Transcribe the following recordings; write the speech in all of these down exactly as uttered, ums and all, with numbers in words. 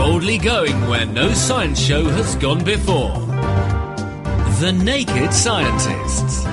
Boldly going where no science show has gone before. The Naked Scientists.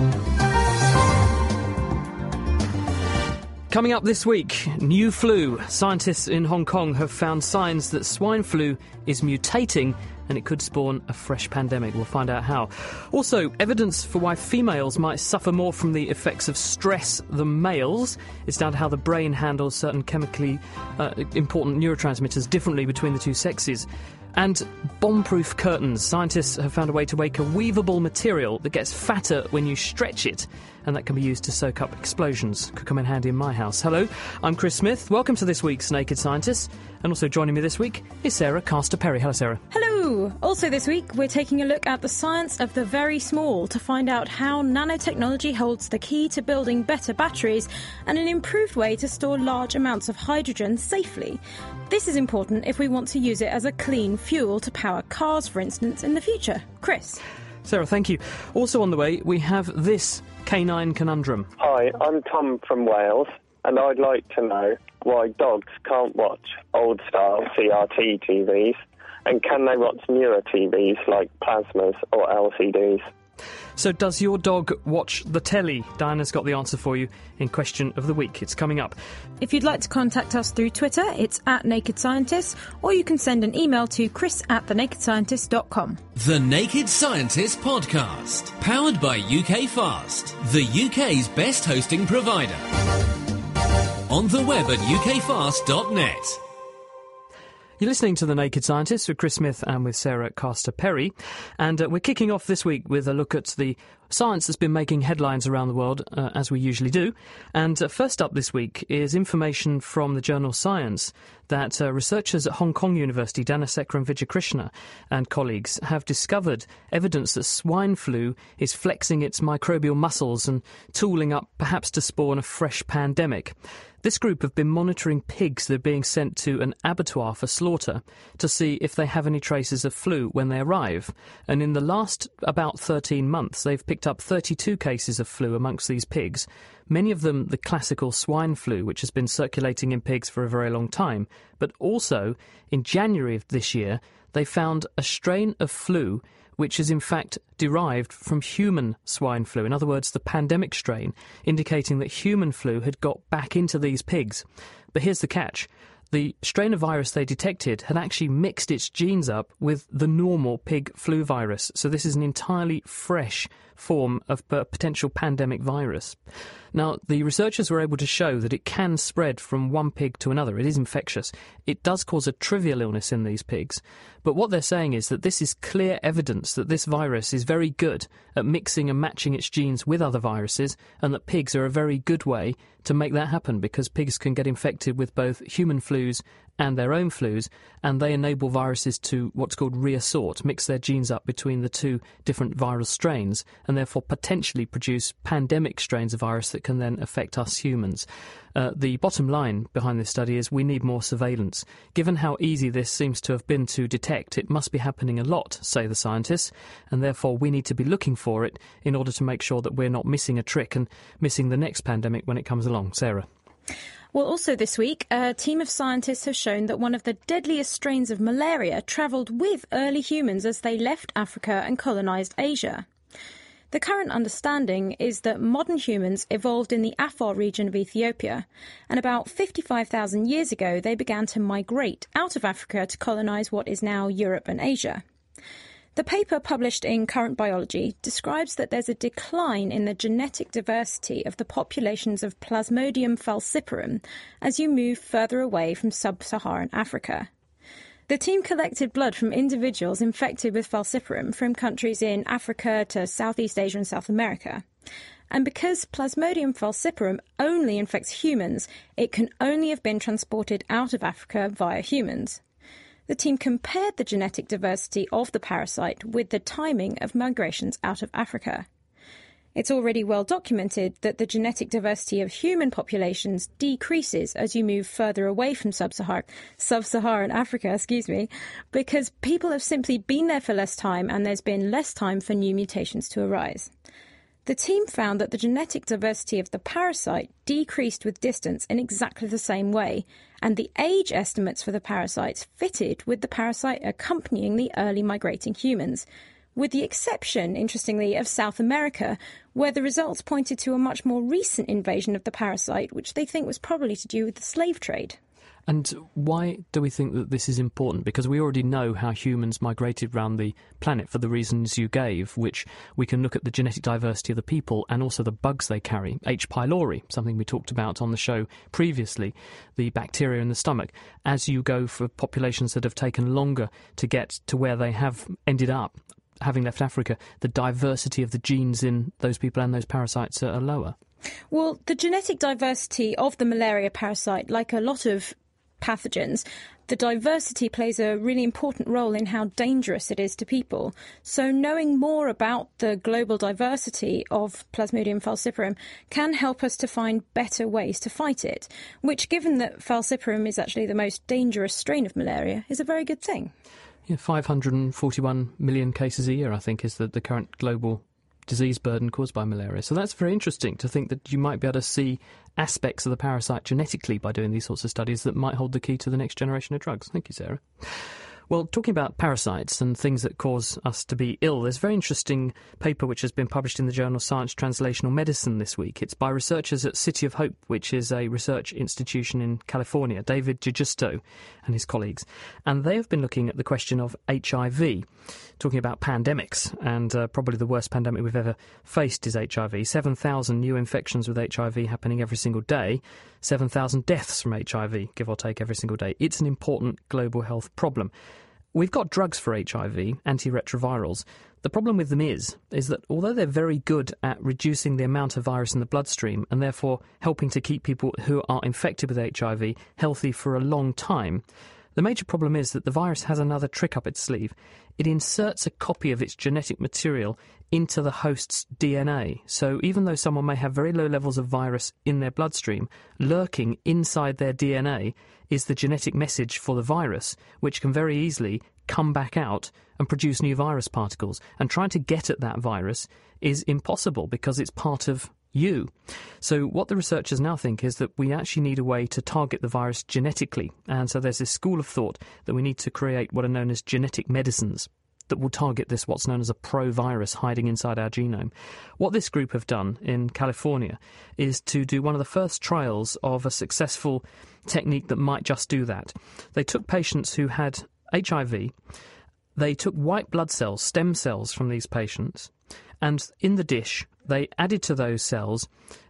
Coming up this week, new flu. Scientists in Hong Kong have found signs that swine flu is mutating and it could spawn a fresh pandemic. We'll find out how. Also, evidence for why females might suffer more from the effects of stress than males. It's down to how the brain handles certain chemically uh, important neurotransmitters differently between the two sexes. And bomb-proof curtains. Scientists have found a way to make a weavable material that gets fatter when you stretch it, and that can be used to soak up explosions. Could come in handy in my house. Hello, I'm Chris Smith. Welcome to this week's Naked Scientists. And also joining me this week is Sarah Castor-Perry. Hello, Sarah. Hello. Also this week, we're taking a look at the science of the very small to find out how nanotechnology holds the key to building better batteries and an improved way to store large amounts of hydrogen safely. This is important if we want to use it as a clean fuel to power cars, for instance, in the future. Chris. Sarah, thank you. Also on the way, we have this canine conundrum. Hi, I'm Tom from Wales, and I'd like to know why dogs can't watch old-style C R T T Vs, and can they watch newer T Vs like plasmas or L C Ds? So does your dog watch the telly? Diana's got the answer for you in Question of the Week. It's coming up. If you'd like to contact us through Twitter, it's at Naked Scientists, or you can send an email to chris at the naked scientist dot com. The Naked Scientists Podcast, powered by U K Fast, the U K's best hosting provider. On the web at u k fast dot net. You're listening to The Naked Scientists with Chris Smith and with Sarah Castor-Perry. And uh, we're kicking off this week with a look at the science that's been making headlines around the world, uh, as we usually do. And uh, first up this week is information from the journal Science that uh, researchers at Hong Kong University, Danasekara and Vijayakrishna and colleagues, have discovered evidence that swine flu is flexing its microbial muscles and tooling up perhaps to spawn a fresh pandemic. This group have been monitoring pigs that are being sent to an abattoir for slaughter to see if they have any traces of flu when they arrive. And in the last about thirteen months, they've picked up thirty-two cases of flu amongst these pigs, many of them the classical swine flu, which has been circulating in pigs for a very long time. But also, in January of this year, they found a strain of flu which is in fact derived from human swine flu. In other words, the pandemic strain, indicating that human flu had got back into these pigs. But here's the catch. The strain of virus they detected had actually mixed its genes up with the normal pig flu virus. So this is an entirely fresh form of potential pandemic virus. Now, the researchers were able to show that it can spread from one pig to another. It is infectious. It does cause a trivial illness in these pigs. But what they're saying is that this is clear evidence that this virus is very good at mixing and matching its genes with other viruses, and that pigs are a very good way to make that happen, because pigs can get infected with both human flus and their own flus, and they enable viruses to what's called reassort, mix their genes up between the two different viral strains, and therefore potentially produce pandemic strains of virus that can then affect us humans. Uh, the bottom line behind this study is we need more surveillance. Given how easy this seems to have been to detect, it must be happening a lot, say the scientists, and therefore we need to be looking for it in order to make sure that we're not missing a trick and missing the next pandemic when it comes along. Sarah. Well, also this week, a team of scientists have shown that one of the deadliest strains of malaria travelled with early humans as they left Africa and colonised Asia. The current understanding is that modern humans evolved in the Afar region of Ethiopia, and about fifty-five thousand years ago they began to migrate out of Africa to colonise what is now Europe and Asia. The paper published in Current Biology describes that there's a decline in the genetic diversity of the populations of Plasmodium falciparum as you move further away from sub-Saharan Africa. The team collected blood from individuals infected with falciparum from countries in Africa to Southeast Asia and South America. And because Plasmodium falciparum only infects humans, it can only have been transported out of Africa via humans. The team compared the genetic diversity of the parasite with the timing of migrations out of Africa. It's already well documented that the genetic diversity of human populations decreases as you move further away from sub-Saharan, sub-Saharan Africa, excuse me, because people have simply been there for less time and there's been less time for new mutations to arise. The team found that the genetic diversity of the parasite decreased with distance in exactly the same way, and the age estimates for the parasites fitted with the parasite accompanying the early migrating humans, with the exception, interestingly, of South America, where the results pointed to a much more recent invasion of the parasite, which they think was probably to do with the slave trade. And why do we think that this is important? Because we already know how humans migrated around the planet for the reasons you gave, which we can look at the genetic diversity of the people and also the bugs they carry. H. pylori, something we talked about on the show previously, the bacteria in the stomach. As you go for populations that have taken longer to get to where they have ended up, having left Africa, the diversity of the genes in those people and those parasites are lower. Well, the genetic diversity of the malaria parasite, like a lot of pathogens, the diversity plays a really important role in how dangerous it is to people. So knowing more about the global diversity of Plasmodium falciparum can help us to find better ways to fight it, which, given that falciparum is actually the most dangerous strain of malaria, is a very good thing. Yeah, five hundred forty-one million cases a year, I think, is the, the current global disease burden caused by malaria. So that's very interesting to think that you might be able to see aspects of the parasite genetically by doing these sorts of studies that might hold the key to the next generation of drugs. Thank you, Sarah. Well, talking about parasites and things that cause us to be ill, there's a very interesting paper which has been published in the journal Science Translational Medicine this week. It's by researchers at City of Hope, which is a research institution in California, David Giusto and his colleagues. And they have been looking at the question of H I V, talking about pandemics, and uh, probably the worst pandemic we've ever faced is H I V. seven thousand new infections with H I V happening every single day, seven thousand deaths from H I V, give or take, every single day. It's an important global health problem. We've got drugs for H I V, antiretrovirals. The problem with them is, is that although they're very good at reducing the amount of virus in the bloodstream and therefore helping to keep people who are infected with H I V healthy for a long time, the major problem is that the virus has another trick up its sleeve. It inserts a copy of its genetic material into the host's D N A. So even though someone may have very low levels of virus in their bloodstream, lurking inside their D N A is the genetic message for the virus, which can very easily come back out and produce new virus particles. And trying to get at that virus is impossible because it's part of you. So what the researchers now think is that we actually need a way to target the virus genetically. And so there's this school of thought that we need to create what are known as genetic medicines that will target this, what's known as a pro-virus hiding inside our genome. What this group have done in California is to do one of the first trials of a successful technique that might just do that. They took patients who had H I V, they took white blood cells, stem cells from these patients, and in the dish they added to those cells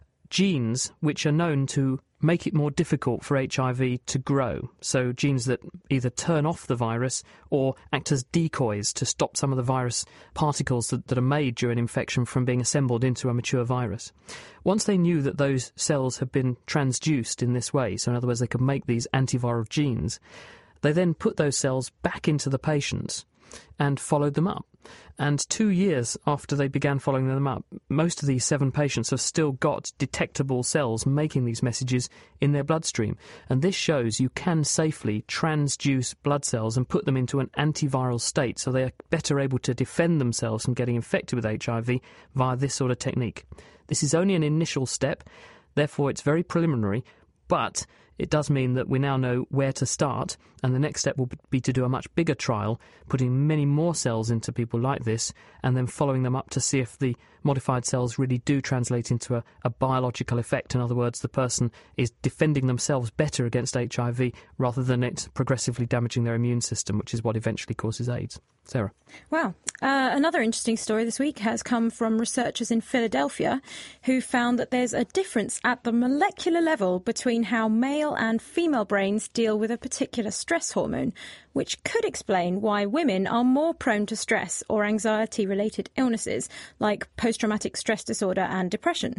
genes which are known to make it more difficult for H I V to grow. So genes that either turn off the virus or act as decoys to stop some of the virus particles that, that are made during infection from being assembled into a mature virus. Once they knew that those cells had been transduced in this way, so in other words they could make these antiviral genes, they then put those cells back into the patients and followed them up. And two years after they began following them up, most of these seven patients have still got detectable cells making these messages in their bloodstream. And this shows you can safely transduce blood cells and put them into an antiviral state so they are better able to defend themselves from getting infected with H I V via this sort of technique. This is only an initial step, therefore it's very preliminary, but it does mean that we now know where to start, and the next step will be to do a much bigger trial, putting many more cells into people like this, and then following them up to see if the modified cells really do translate into a, a biological effect. In other words, the person is defending themselves better against H I V rather than it progressively damaging their immune system, which is what eventually causes AIDS. Sarah. Wow. Uh, another interesting story this week has come from researchers in Philadelphia who found that there's a difference at the molecular level between how male and female brains deal with a particular stress hormone, which could explain why women are more prone to stress or anxiety-related illnesses like post-traumatic stress disorder and depression.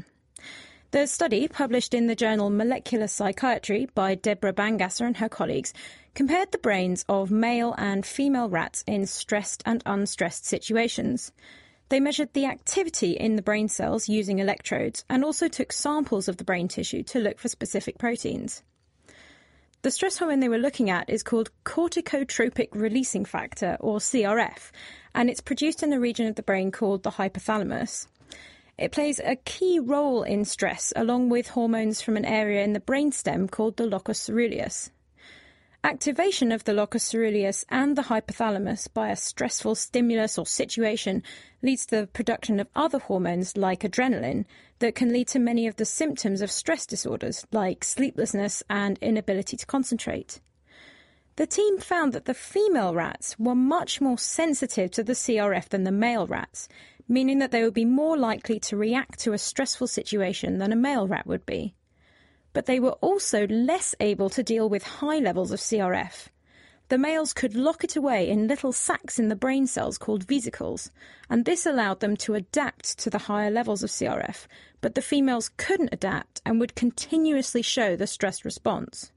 The study, published in the journal Molecular Psychiatry by Deborah Bangasser and her colleagues, compared the brains of male and female rats in stressed and unstressed situations. They measured the activity in the brain cells using electrodes and also took samples of the brain tissue to look for specific proteins. The stress hormone they were looking at is called corticotropic releasing factor, or C R F, and it's produced in a region of the brain called the hypothalamus. It plays a key role in stress, along with hormones from an area in the brainstem called the locus coeruleus. Activation of the locus coeruleus and the hypothalamus by a stressful stimulus or situation leads to the production of other hormones like adrenaline that can lead to many of the symptoms of stress disorders like sleeplessness and inability to concentrate. The team found that the female rats were much more sensitive to the C R F than the male rats, meaning that they would be more likely to react to a stressful situation than a male rat would be. But they were also less able to deal with high levels of C R F. The males could lock it away in little sacs in the brain cells called vesicles, and this allowed them to adapt to the higher levels of C R F, but the females couldn't adapt and would continuously show the stress response.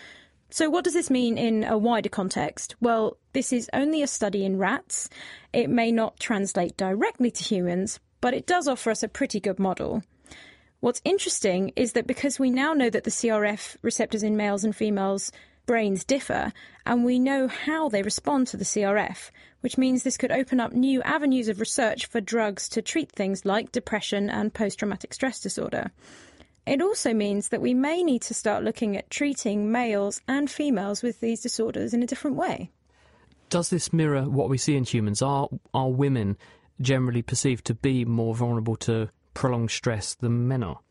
So what does this mean in a wider context? Well, this is only a study in rats. It may not translate directly to humans, but it does offer us a pretty good model. What's interesting is that because we now know that the C R F receptors in males and females' brains differ, and we know how they respond to the C R F, which means this could open up new avenues of research for drugs to treat things like depression and post-traumatic stress disorder. It also means that we may need to start looking at treating males and females with these disorders in a different way. Does this mirror what we see in humans? Are, are women generally perceived to be more vulnerable to prolonged stress than men are?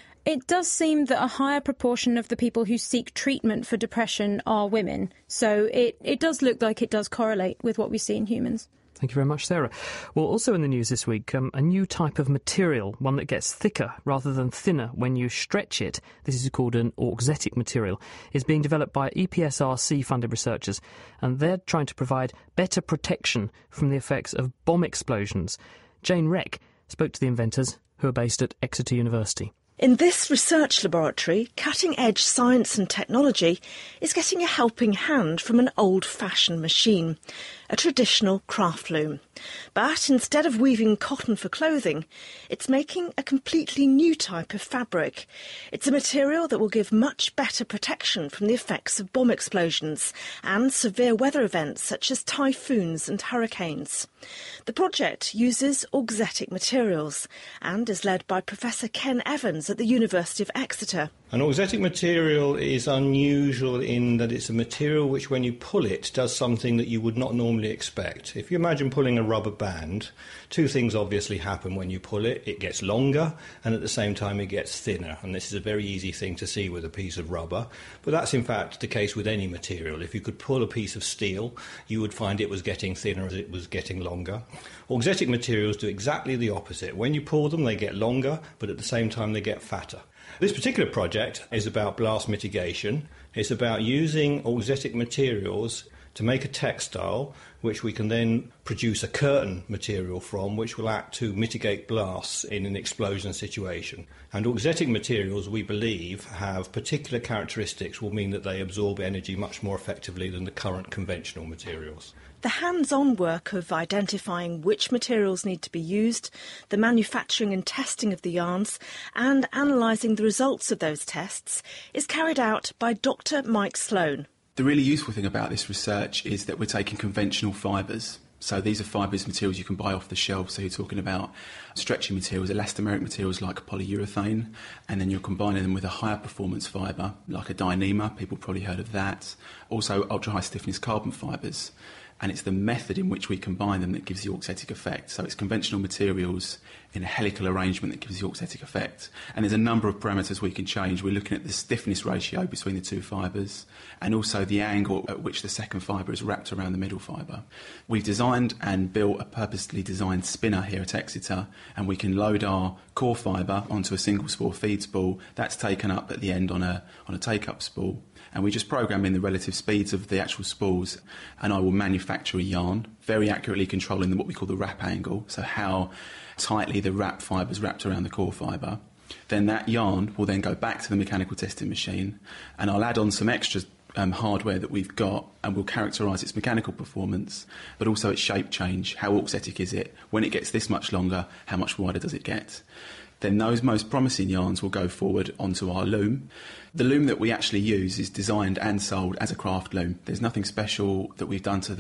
It does seem that a higher proportion of the people who seek treatment for depression are women, so it, it does look like it does correlate with what we see in humans. Thank you very much, Sarah. Well, also in the news this week, um, a new type of material, one that gets thicker rather than thinner when you stretch it, this is called an auxetic material, is being developed by E P S R C-funded researchers, and they're trying to provide better protection from the effects of bomb explosions. Jane Reck spoke to the inventors, who are based at Exeter University. In this research laboratory, cutting-edge science and technology is getting a helping hand from an old-fashioned machine, a traditional craft loom. But instead of weaving cotton for clothing, it's making a completely new type of fabric. It's a material that will give much better protection from the effects of bomb explosions and severe weather events such as typhoons and hurricanes. The project uses auxetic materials and is led by Professor Ken Evans at the University of Exeter. An auxetic material is unusual in that it's a material which, when you pull it, does something that you would not normally expect. If you imagine pulling a rubber band, two things obviously happen when you pull it. It gets longer, and at the same time it gets thinner. And this is a very easy thing to see with a piece of rubber. But that's in fact the case with any material. If you could pull a piece of steel, you would find it was getting thinner as it was getting longer. Auxetic materials do exactly the opposite. When you pull them, they get longer, but at the same time they get fatter. This particular project is about blast mitigation. It's about using auxetic materials to make a textile which we can then produce a curtain material from, which will act to mitigate blasts in an explosion situation. And auxetic materials, we believe, have particular characteristics will mean that they absorb energy much more effectively than the current conventional materials. The hands-on work of identifying which materials need to be used, the manufacturing and testing of the yarns, and analysing the results of those tests is carried out by Doctor Mike Sloan. The really useful thing about this research is that we're taking conventional fibres. So these are fibres, materials you can buy off the shelf. So you're talking about stretchy materials, elastomeric materials like polyurethane, and then you're combining them with a higher performance fibre like a Dyneema. People probably heard of that. Also ultra-high stiffness carbon fibres. And it's the method in which we combine them that gives the auxetic effect. So it's conventional materials in a helical arrangement that gives the auxetic effect. And there's a number of parameters we can change. We're looking at the stiffness ratio between the two fibres and also the angle at which the second fibre is wrapped around the middle fibre. We've designed and built a purposely designed spinner here at Exeter, and we can load our core fibre onto a single spool feed spool. That's taken up at the end on a, on a take-up spool. And we just program in the relative speeds of the actual spools, and I will manufacture a yarn, very accurately controlling the, what we call the wrap angle, so how tightly the wrap fibre is wrapped around the core fibre. Then that yarn will then go back to the mechanical testing machine, and I'll add on some extra um, hardware that we've got, and we'll characterise its mechanical performance, but also its shape change. How auxetic is it? When it gets this much longer, how much wider does it get? Then those most promising yarns will go forward onto our loom. The loom that we actually use is designed and sold as a craft loom. There's nothing special that we've done to the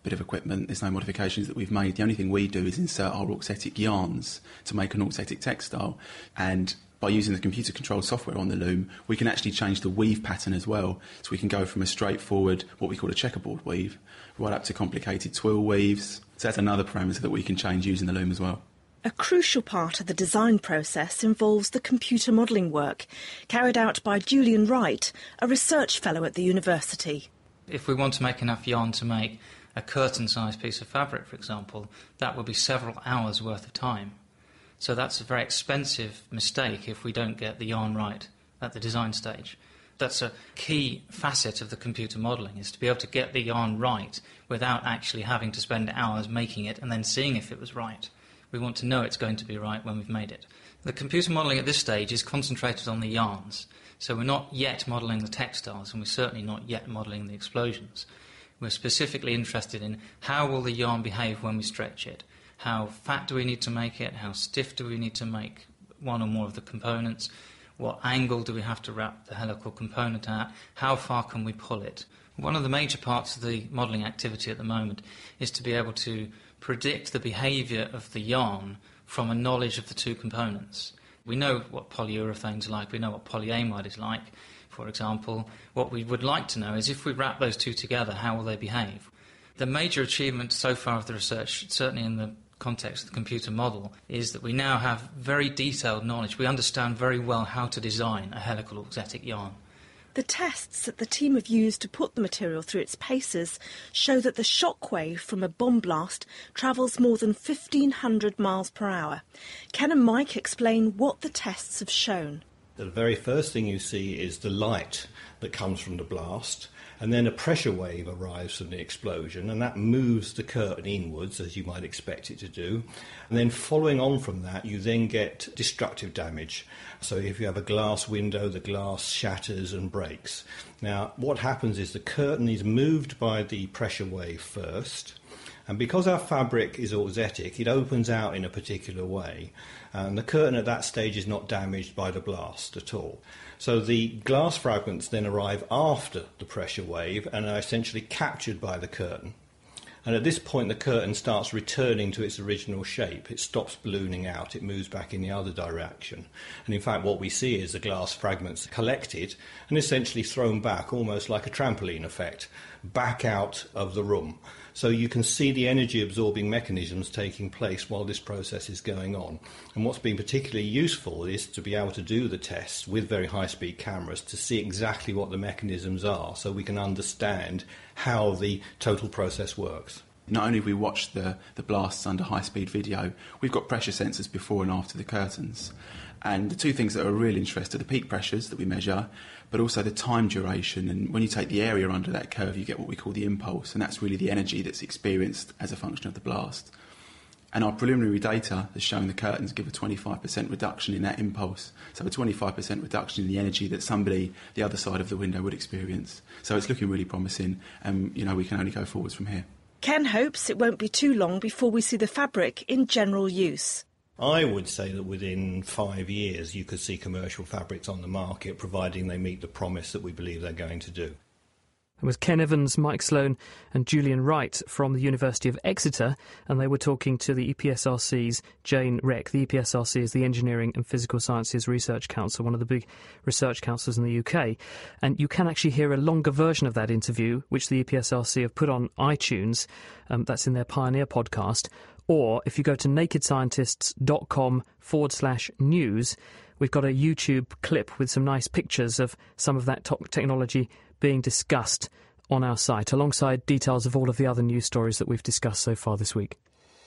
bit of equipment. There's no modifications that we've made. The only thing we do is insert our auxetic yarns to make an auxetic textile. And by using the computer-controlled software on the loom, we can actually change the weave pattern as well. So we can go from a straightforward, what we call a checkerboard weave, right up to complicated twill weaves. So that's another parameter that we can change using the loom as well. A crucial part of the design process involves the computer modelling work, carried out by Julian Wright, a research fellow at the university. If we want to make enough yarn to make a curtain-sized piece of fabric, for example, that will be several hours' worth of time. So that's a very expensive mistake if we don't get the yarn right at the design stage. That's a key facet of the computer modelling, is to be able to get the yarn right without actually having to spend hours making it and then seeing if it was right. We want to know it's going to be right when we've made it. The computer modelling at this stage is concentrated on the yarns. So we're not yet modelling the textiles, and we're certainly not yet modelling the explosions. We're specifically interested in how will the yarn behave when we stretch it. How fat do we need to make it? How stiff do we need to make one or more of the components? What angle do we have to wrap the helical component at? How far can we pull it? One of the major parts of the modelling activity at the moment is to be able to predict the behaviour of the yarn from a knowledge of the two components. We know what polyurethanes are like, we know what polyamide is like, for example. What we would like to know is if we wrap those two together, how will they behave? The major achievement so far of the research, certainly in the context of the computer model, is that we now have very detailed knowledge. We understand very well how to design a helical auxetic yarn. The tests that the team have used to put the material through its paces show that the shockwave from a bomb blast travels more than fifteen hundred miles per hour. Ken and Mike explain what the tests have shown. The very first thing you see is the light that comes from the blast, and then a pressure wave arrives from the explosion, and that moves the curtain inwards, as you might expect it to do. And then following on from that, you then get destructive damage. So if you have a glass window, the glass shatters and breaks. Now, what happens is the curtain is moved by the pressure wave first, and because our fabric is auxetic, it opens out in a particular way, and the curtain at that stage is not damaged by the blast at all. So the glass fragments then arrive after the pressure wave and are essentially captured by the curtain. And at this point, the curtain starts returning to its original shape. It stops ballooning out. It moves back in the other direction. And in fact, what we see is the glass fragments collected and essentially thrown back, almost like a trampoline effect, back out of the room. So you can see the energy-absorbing mechanisms taking place while this process is going on. And what's been particularly useful is to be able to do the tests with very high-speed cameras to see exactly what the mechanisms are, so we can understand how the total process works. Not only have we watched the, the blasts under high-speed video, we've got pressure sensors before and after the curtains. And the two things that are really interesting are the peak pressures that we measure, but also the time duration. And when you take the area under that curve, you get what we call the impulse, and that's really the energy that's experienced as a function of the blast. And our preliminary data has shown the curtains give a twenty-five percent reduction in that impulse, so a twenty-five percent reduction in the energy that somebody the other side of the window would experience. So it's looking really promising, and you know we can only go forwards from here. Ken hopes it won't be too long before we see the fabric in general use. I would say that within five years you could see commercial fabrics on the market, providing they meet the promise that we believe they're going to do. It was Ken Evans, Mike Sloan and Julian Wright from the University of Exeter, and they were talking to the E P S R C's Jane Reck. The E P S R C is the Engineering and Physical Sciences Research Council, one of the big research councils in the U K. And you can actually hear a longer version of that interview, which the E P S R C have put on iTunes. Um, that's in their Pioneer podcast. Or if you go to nakedscientists.com forward slash news, we've got a YouTube clip with some nice pictures of some of that top technology being discussed on our site, alongside details of all of the other news stories that we've discussed so far this week.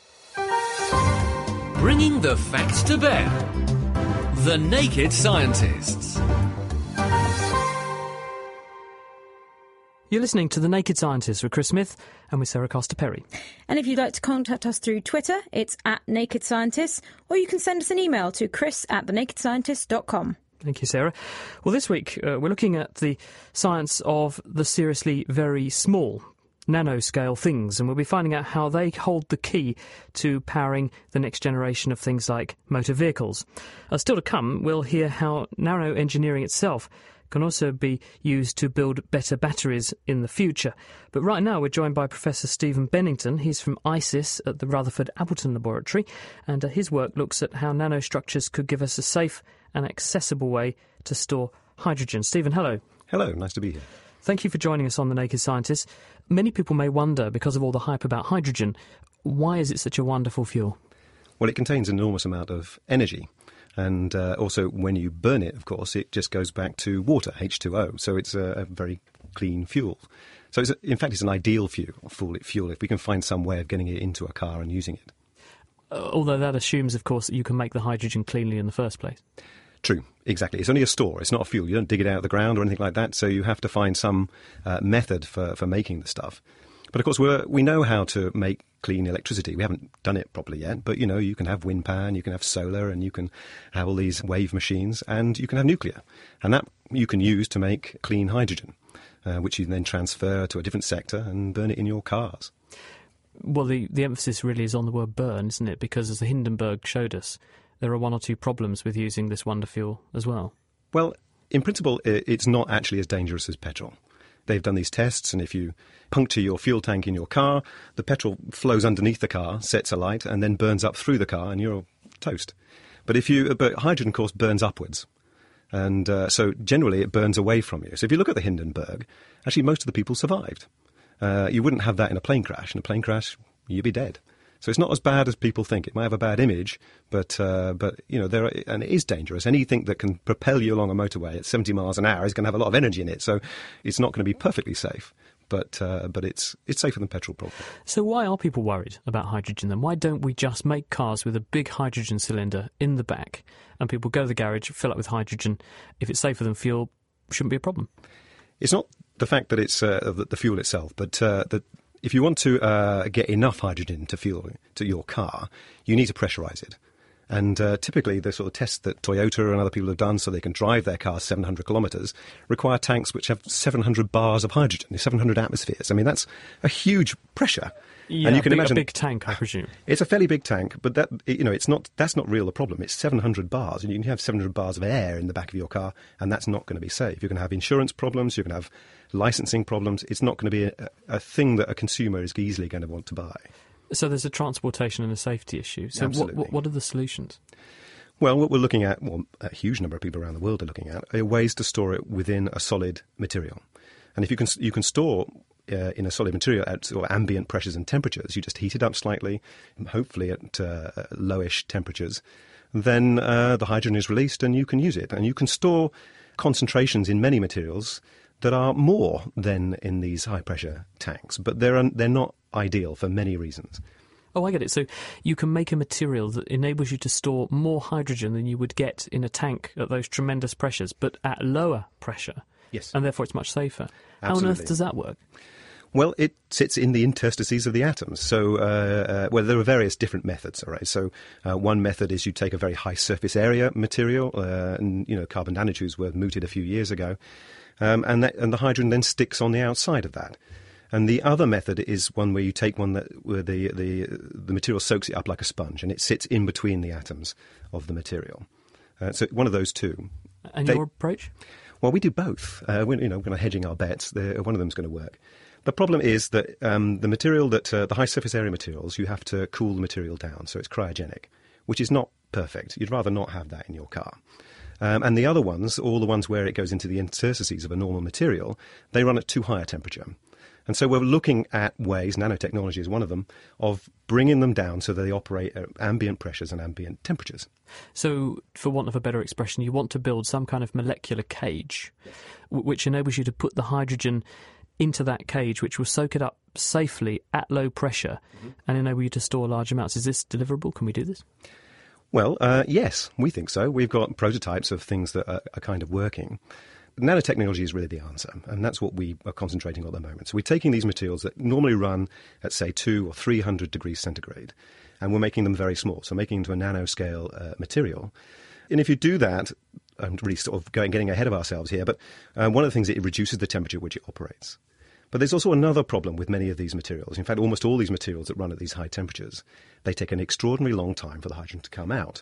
Bringing the facts to bear. The Naked Scientists. You're listening to The Naked Scientists with Chris Smith and with Sarah Costa-Perry. And if you'd like to contact us through Twitter, it's at Naked Scientists, or you can send us an email to chris at the naked scientists dot com. Thank you, Sarah. Well, this week uh, we're looking at the science of the seriously very small, nanoscale things, and we'll be finding out how they hold the key to powering the next generation of things like motor vehicles. Uh, still to come, we'll hear how nanoengineering itself can also be used to build better batteries in the future. But right now we're joined by Professor Stephen Bennington. He's from ICIS at the Rutherford Appleton Laboratory, and uh, his work looks at how nanostructures could give us a safe and accessible way to store hydrogen. Stephen, hello. Hello, nice to be here. Thank you for joining us on The Naked Scientist. Many people may wonder, because of all the hype about hydrogen, why is it such a wonderful fuel? Well, it contains an enormous amount of energy. And uh, also, when you burn it, of course, it just goes back to water, H two O. So it's a, a very clean fuel. So, it's a, in fact, it's an ideal fuel, fuel if we can find some way of getting it into a car and using it. Uh, although that assumes, of course, that you can make the hydrogen cleanly in the first place. True, exactly. It's only a store. It's not a fuel. You don't dig it out of the ground or anything like that. So you have to find some uh, method for, for making the stuff. But, of course, we're, we know how to make clean electricity. We haven't done it properly yet. But, you know, you can have wind power and you can have solar and you can have all these wave machines and you can have nuclear. And that you can use to make clean hydrogen, uh, which you then transfer to a different sector and burn it in your cars. Well, the, the emphasis really is on the word burn, isn't it? Because as the Hindenburg showed us, there are one or two problems with using this wonder fuel as well. Well, in principle, it's not actually as dangerous as petrol. They've done these tests, and if you puncture your fuel tank in your car, the petrol flows underneath the car, sets alight, and then burns up through the car, and you're toast. But if you, but hydrogen, of course, burns upwards, and uh, so generally it burns away from you. So if you look at the Hindenburg, actually most of the people survived. Uh, you wouldn't have that in a plane crash. In a plane crash, you'd be dead. So it's not as bad as people think. It might have a bad image, but, uh, but you know, there are, and it is dangerous. Anything that can propel you along a motorway at seventy miles an hour is going to have a lot of energy in it. So it's not going to be perfectly safe, but uh, but it's it's safer than petrol, probably. So why are people worried about hydrogen then? Why don't we just make cars with a big hydrogen cylinder in the back and people go to the garage, fill up with hydrogen? If it's safer than fuel, shouldn't be a problem. It's not the fact that it's uh, the, the fuel itself, but uh, that if you want to uh, get enough hydrogen to fuel to your car, you need to pressurise it. And uh, typically the sort of tests that Toyota and other people have done so they can drive their cars seven hundred kilometres require tanks which have seven hundred bars of hydrogen, seven hundred atmospheres. I mean, that's a huge pressure. Yeah, and you can big, imagine a big tank, I presume. It's a fairly big tank, but that you know, it's not. That's not real the problem. It's seven hundred bars, and you can have seven hundred bars of air in the back of your car, and that's not going to be safe. You're going to have insurance problems. You're going to have licensing problems. It's not going to be a, a thing that a consumer is easily going to want to buy. So there's a transportation and a safety issue. So what, what, what are the solutions? Well, what we're looking at, well, a huge number of people around the world are looking at, are ways to store it within a solid material. And if you can, you can store uh, in a solid material at sort of ambient pressures and temperatures, you just heat it up slightly, hopefully at uh, lowish temperatures, then uh, the hydrogen is released and you can use it. And you can store concentrations in many materials that are more than in these high-pressure tanks, but they're they're not ideal for many reasons. Oh, I get it. So you can make a material that enables you to store more hydrogen than you would get in a tank at those tremendous pressures, but at lower pressure. Yes. And therefore it's much safer. Absolutely. How on earth does that work? Well, it sits in the interstices of the atoms. So, uh, uh, well, there are various different methods, all right? So uh, one method is you take a very high surface area material, uh, and, you know, carbon nanotubes were mooted a few years ago, um, and, that, and the hydrogen then sticks on the outside of that. And the other method is one where you take one that where the, the, the material soaks it up like a sponge, and it sits in between the atoms of the material. Uh, so one of those two. And they, your approach? Well, we do both. Uh, we're, you know, we're kind of hedging our bets. They're, one of them's going to work. The problem is that um, the material that uh, the high surface area materials, you have to cool the material down, so it's cryogenic, which is not perfect. You'd rather not have that in your car. Um, and the other ones, all the ones where it goes into the interstices of a normal material, they run at too high a temperature. And so we're looking at ways, nanotechnology is one of them, of bringing them down so that they operate at ambient pressures and ambient temperatures. So, for want of a better expression, you want to build some kind of molecular cage, yes, w- which enables you to put the hydrogen into that cage, which will soak it up safely at low pressure, mm-hmm, and enable you to store large amounts. Is this deliverable? Can we do this? Well, uh, yes, we think so. We've got prototypes of things that are, are kind of working. Nanotechnology is really the answer, and that's what we are concentrating on at the moment. So we're taking these materials that normally run at, say, two or three hundred degrees centigrade, and we're making them very small, so making them into a nanoscale uh, material. And if you do that, I'm really sort of going, getting ahead of ourselves here, but uh, one of the things is it reduces the temperature at which it operates. But there's also another problem with many of these materials. In fact, almost all these materials that run at these high temperatures, they take an extraordinarily long time for the hydrogen to come out.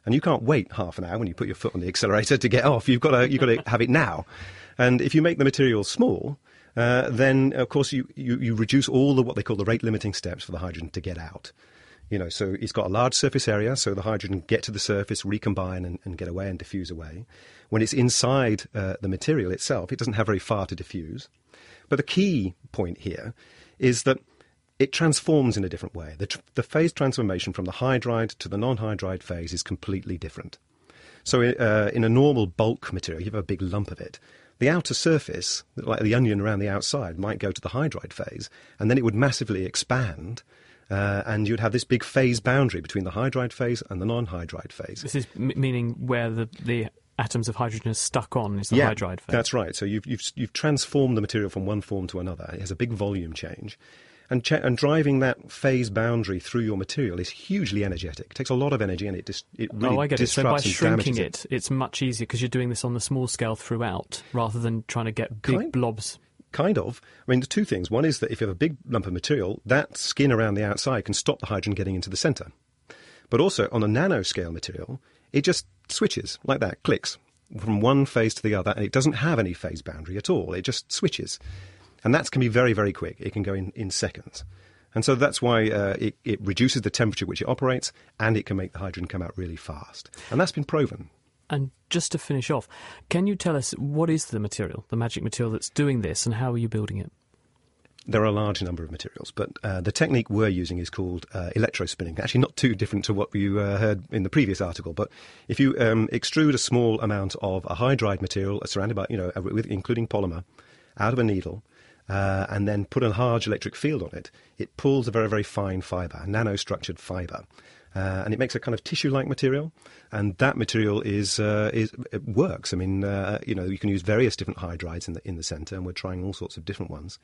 And you can't wait half an hour when you put your foot on the accelerator to get off. You've got to, you've got to have it now. And if you make the material small, uh, then, of course, you, you, you reduce all the what they call the rate-limiting steps for the hydrogen to get out. You know, so it's got a large surface area, so the hydrogen can get to the surface, recombine and, and get away and diffuse away. When it's inside uh, the material itself, it doesn't have very far to diffuse. But the key point here is that it transforms in a different way. The, tr- the phase transformation from the hydride to the non-hydride phase is completely different. So uh, in a normal bulk material, you have a big lump of it. The outer surface, like the onion around the outside, might go to the hydride phase, and then it would massively expand, uh, and you'd have this big phase boundary between the hydride phase and the non-hydride phase. This is m- meaning where the, the atoms of hydrogen are stuck on is the yeah, hydride phase. That's right. So you've, you've, you've transformed the material from one form to another. It has a big volume change. And, che- and driving that phase boundary through your material is hugely energetic. It takes a lot of energy, and it dis- it really oh, I get it. So by disrupts and shrinking damages it, it's much easier because you're doing this on the small scale throughout, rather than trying to get big Kind- blobs. Kind of. I mean, there's two things. One is that if you have a big lump of material, that skin around the outside can stop the hydrogen getting into the centre. But also, on a nanoscale material, it just switches like that, clicks from one phase to the other, and it doesn't have any phase boundary at all. It just switches. And that can be very, very quick. It can go in, in seconds. And so that's why uh, it, it reduces the temperature at which it operates, and it can make the hydrogen come out really fast. And that's been proven. And just to finish off, can you tell us what is the material, the magic material that's doing this, and how are you building it? There are a large number of materials, but uh, the technique we're using is called uh, electrospinning. Actually, not too different to what you uh, heard in the previous article, but if you um, extrude a small amount of a hydride material surrounded by, you know, with, including polymer, out of a needle, Uh, and then put a large electric field on it, it pulls a very, very fine fibre, a nanostructured fibre. Uh, and it makes a kind of tissue-like material, and that material is uh, is it works. I mean, uh, you know, you can use various different hydrides in the in the centre, and we're trying all sorts of different ones.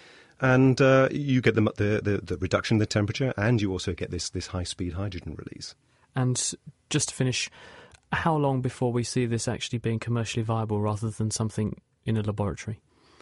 And uh, you get the, the the the reduction in the temperature, and you also get this this high-speed hydrogen release. And just to finish, how long before we see this actually being commercially viable rather than something in a laboratory?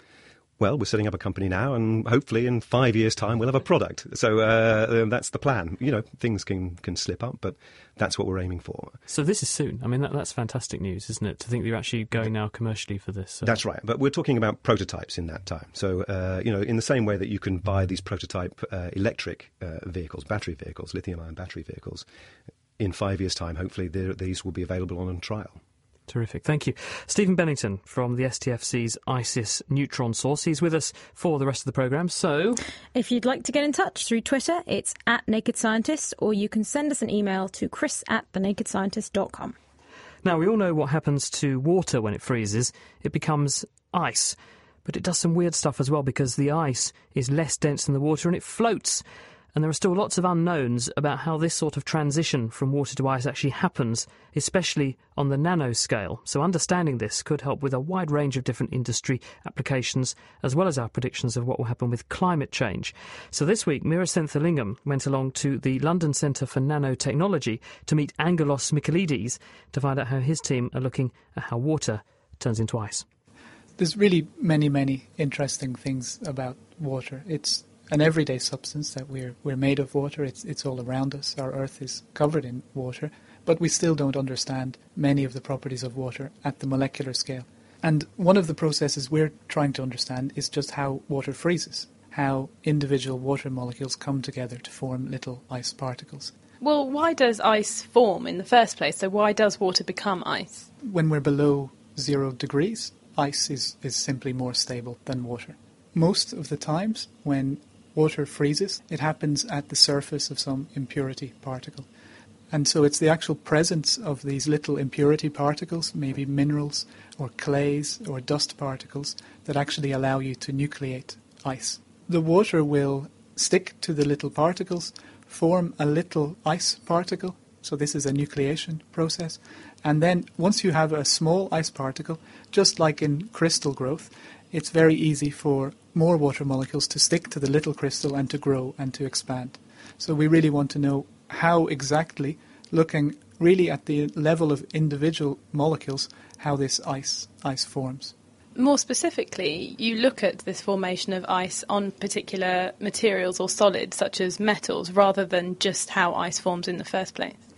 Well, we're setting up a company now, and hopefully in five years' time we'll have a product. So uh, that's the plan. You know, things can, can slip up, but that's what we're aiming for. So this is soon. I mean, that, that's fantastic news, isn't it, to think that you're actually going now commercially for this? So. That's right, but we're talking about prototypes in that time. So, uh, you know, in the same way that you can buy these prototype uh, electric uh, vehicles, battery vehicles, lithium-ion battery vehicles, in five years' time, hopefully these will be available on trial. Terrific. Thank you. Stephen Bennington from the S T F C's ICIS Neutron Source. He's with us for the rest of the programme. So, if you'd like to get in touch through Twitter, it's at Naked Scientist, or you can send us an email to chris at the naked scientist dot com. Now, we all know what happens to water when it freezes. It becomes ice. But it does some weird stuff as well, because the ice is less dense than the water and it floats. And there are still lots of unknowns about how this sort of transition from water to ice actually happens, especially on the nanoscale. So understanding this could help with a wide range of different industry applications, as well as our predictions of what will happen with climate change. So this week, Mira Senthilingam went along to the London Centre for Nanotechnology to meet Angelos Michaelides to find out how his team are looking at how water turns into ice. There's really many, many interesting things about water. It's an everyday substance that we're we're made of water. It's it's all around us. Our Earth is covered in water, but we still don't understand many of the properties of water at the molecular scale. And one of the processes we're trying to understand is just how water freezes, how individual water molecules come together to form little ice particles. Well, why does ice form in the first place? So why does water become ice? When we're below zero degrees, ice is, is simply more stable than water. Most of the times when water freezes, it happens at the surface of some impurity particle. And so it's the actual presence of these little impurity particles, maybe minerals or clays or dust particles, that actually allow you to nucleate ice. The water will stick to the little particles, form a little ice particle, so this is a nucleation process, and then once you have a small ice particle, just like in crystal growth, it's very easy for more water molecules to stick to the little crystal and to grow and to expand. So we really want to know how exactly, looking really at the level of individual molecules, how this ice ice forms. More specifically, you look at this formation of ice on particular materials or solids, such as metals, rather than just how ice forms in the first place.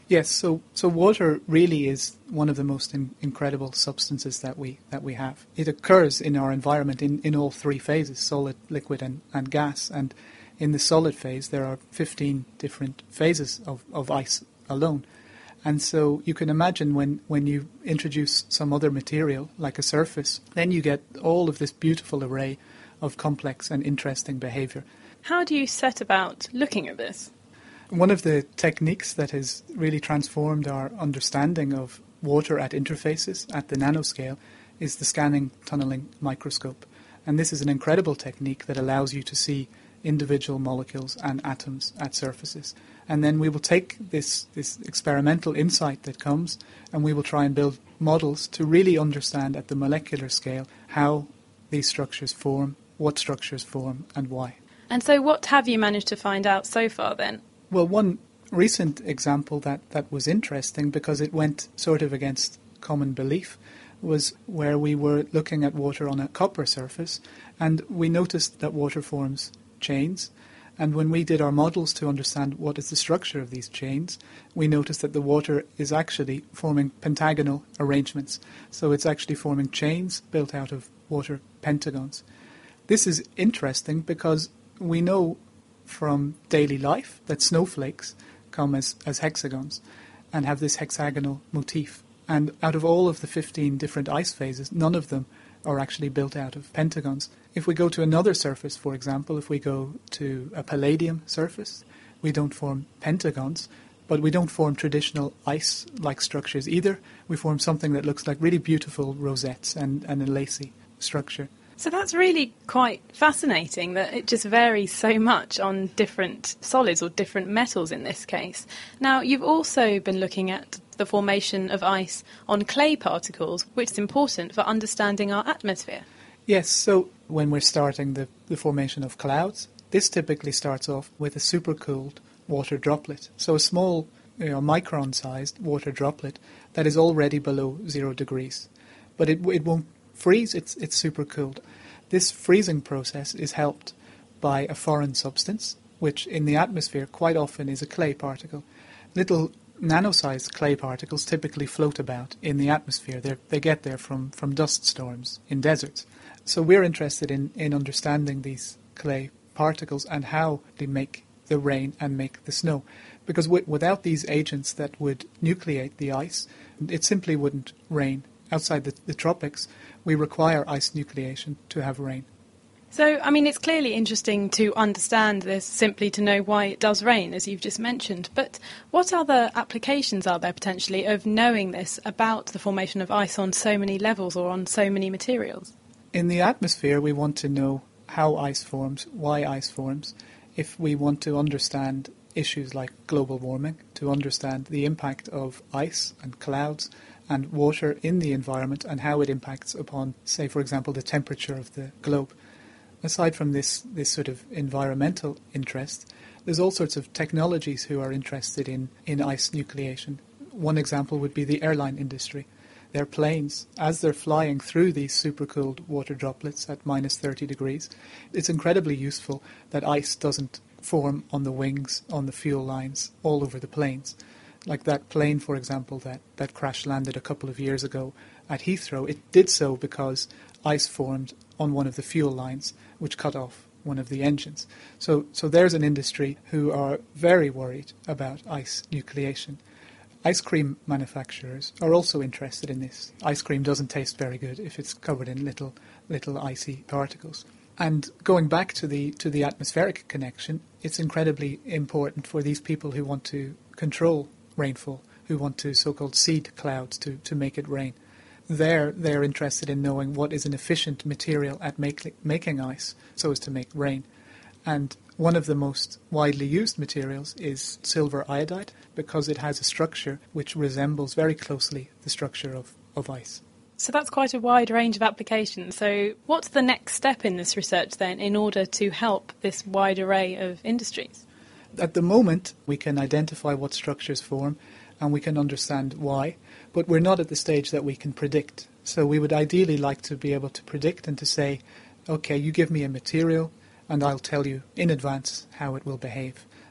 Yes, so so water really is one of the most in, incredible substances that we that we have. It occurs in our environment in, in all three phases, solid, liquid and, and gas. And in the solid phase there are fifteen different phases of, of ice alone. And so you can imagine when, when you introduce some other material, like a surface, then you get all of this beautiful array of complex and interesting behaviour. How do you set about looking at this? One of the techniques that has really transformed our understanding of water at interfaces at the nanoscale is the scanning tunneling microscope. And this is an incredible technique that allows you to see individual molecules and atoms at surfaces. And then we will take this, this experimental insight that comes and we will try and build models to really understand at the molecular scale how these structures form, what structures form and why. And so what have you managed to find out so far then? Well, one recent example that, that was interesting because it went sort of against common belief was where we were looking at water on a copper surface and we noticed that water forms chains. And when we did our models to understand what is the structure of these chains, we noticed that the water is actually forming pentagonal arrangements. So it's actually forming chains built out of water pentagons. This is interesting because we know from daily life that snowflakes come as, as hexagons and have this hexagonal motif. And out of all of the fifteen different ice phases, none of them are actually built out of pentagons. If we go to another surface, for example, if we go to a palladium surface, we don't form pentagons, but we don't form traditional ice-like structures either. We form something that looks like really beautiful rosettes and, and a lacy structure. So that's really quite fascinating that it just varies so much on different solids or different metals in this case. Now, you've also been looking at the formation of ice on clay particles, which is important for understanding our atmosphere. Yes, so when we're starting the, the formation of clouds, this typically starts off with a supercooled water droplet. So a small, you know, micron-sized water droplet that is already below zero degrees. But it, it won't freeze, it's, it's supercooled. This freezing process is helped by a foreign substance, which in the atmosphere quite often is a clay particle. Little nano-sized clay particles typically float about in the atmosphere. They're, they get there from, from dust storms in deserts. So we're interested in, in understanding these clay particles and how they make the rain and make the snow. Because w- without these agents that would nucleate the ice, it simply wouldn't rain. Outside the, the tropics, we require ice nucleation to have rain. So, I mean, it's clearly interesting to understand this simply to know why it does rain, as you've just mentioned. But what other applications are there potentially of knowing this about the formation of ice on so many levels or on so many materials? In the atmosphere, we want to know how ice forms, why ice forms. If we want to understand issues like global warming, to understand the impact of ice and clouds and water in the environment and how it impacts upon, say, for example, the temperature of the globe. Aside from this, this sort of environmental interest, there's all sorts of technologies who are interested in, in ice nucleation. One example would be the airline industry. Their planes, as they're flying through these supercooled water droplets at minus thirty degrees, it's incredibly useful that ice doesn't form on the wings, on the fuel lines, all over the planes. Like that plane, for example, that, that crash-landed a couple of years ago at Heathrow, it did so because ice formed on one of the fuel lines, which cut off one of the engines. So, so there's an industry who are very worried about ice nucleation. Ice cream manufacturers are also interested in this. Ice cream doesn't taste very good if it's covered in little, little icy particles. And going back to the to the atmospheric connection, it's incredibly important for these people who want to control rainfall, who want to so-called seed clouds to, to make it rain. There, they're interested in knowing what is an efficient material at make, making ice so as to make rain. And one of the most widely used materials is silver iodide because it has a structure which resembles very closely the structure of, of ice. So that's quite a wide range of applications. So what's the next step in this research then in order to help this wide array of industries? At the moment, we can identify what structures form and we can understand why, but we're not at the stage that we can predict. So we would ideally like to be able to predict and to say, okay, you give me a material and I'll tell you in advance how it will behave.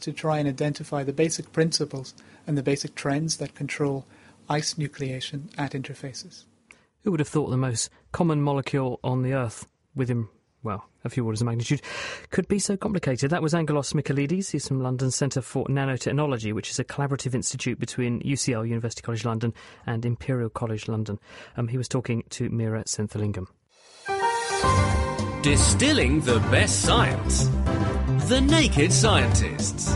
to try and identify the basic principles and the basic trends that control ice nucleation at interfaces. Who would have thought the most common molecule on the Earth, within, well, a few orders of magnitude, could be so complicated? That was Angelos Michailidis. He's from London's Centre for Nanotechnology, which is a collaborative institute between U C L, University College London, and Imperial College London. Um, he was talking to Meera Senthilingam. Distilling the best science. The Naked Scientists.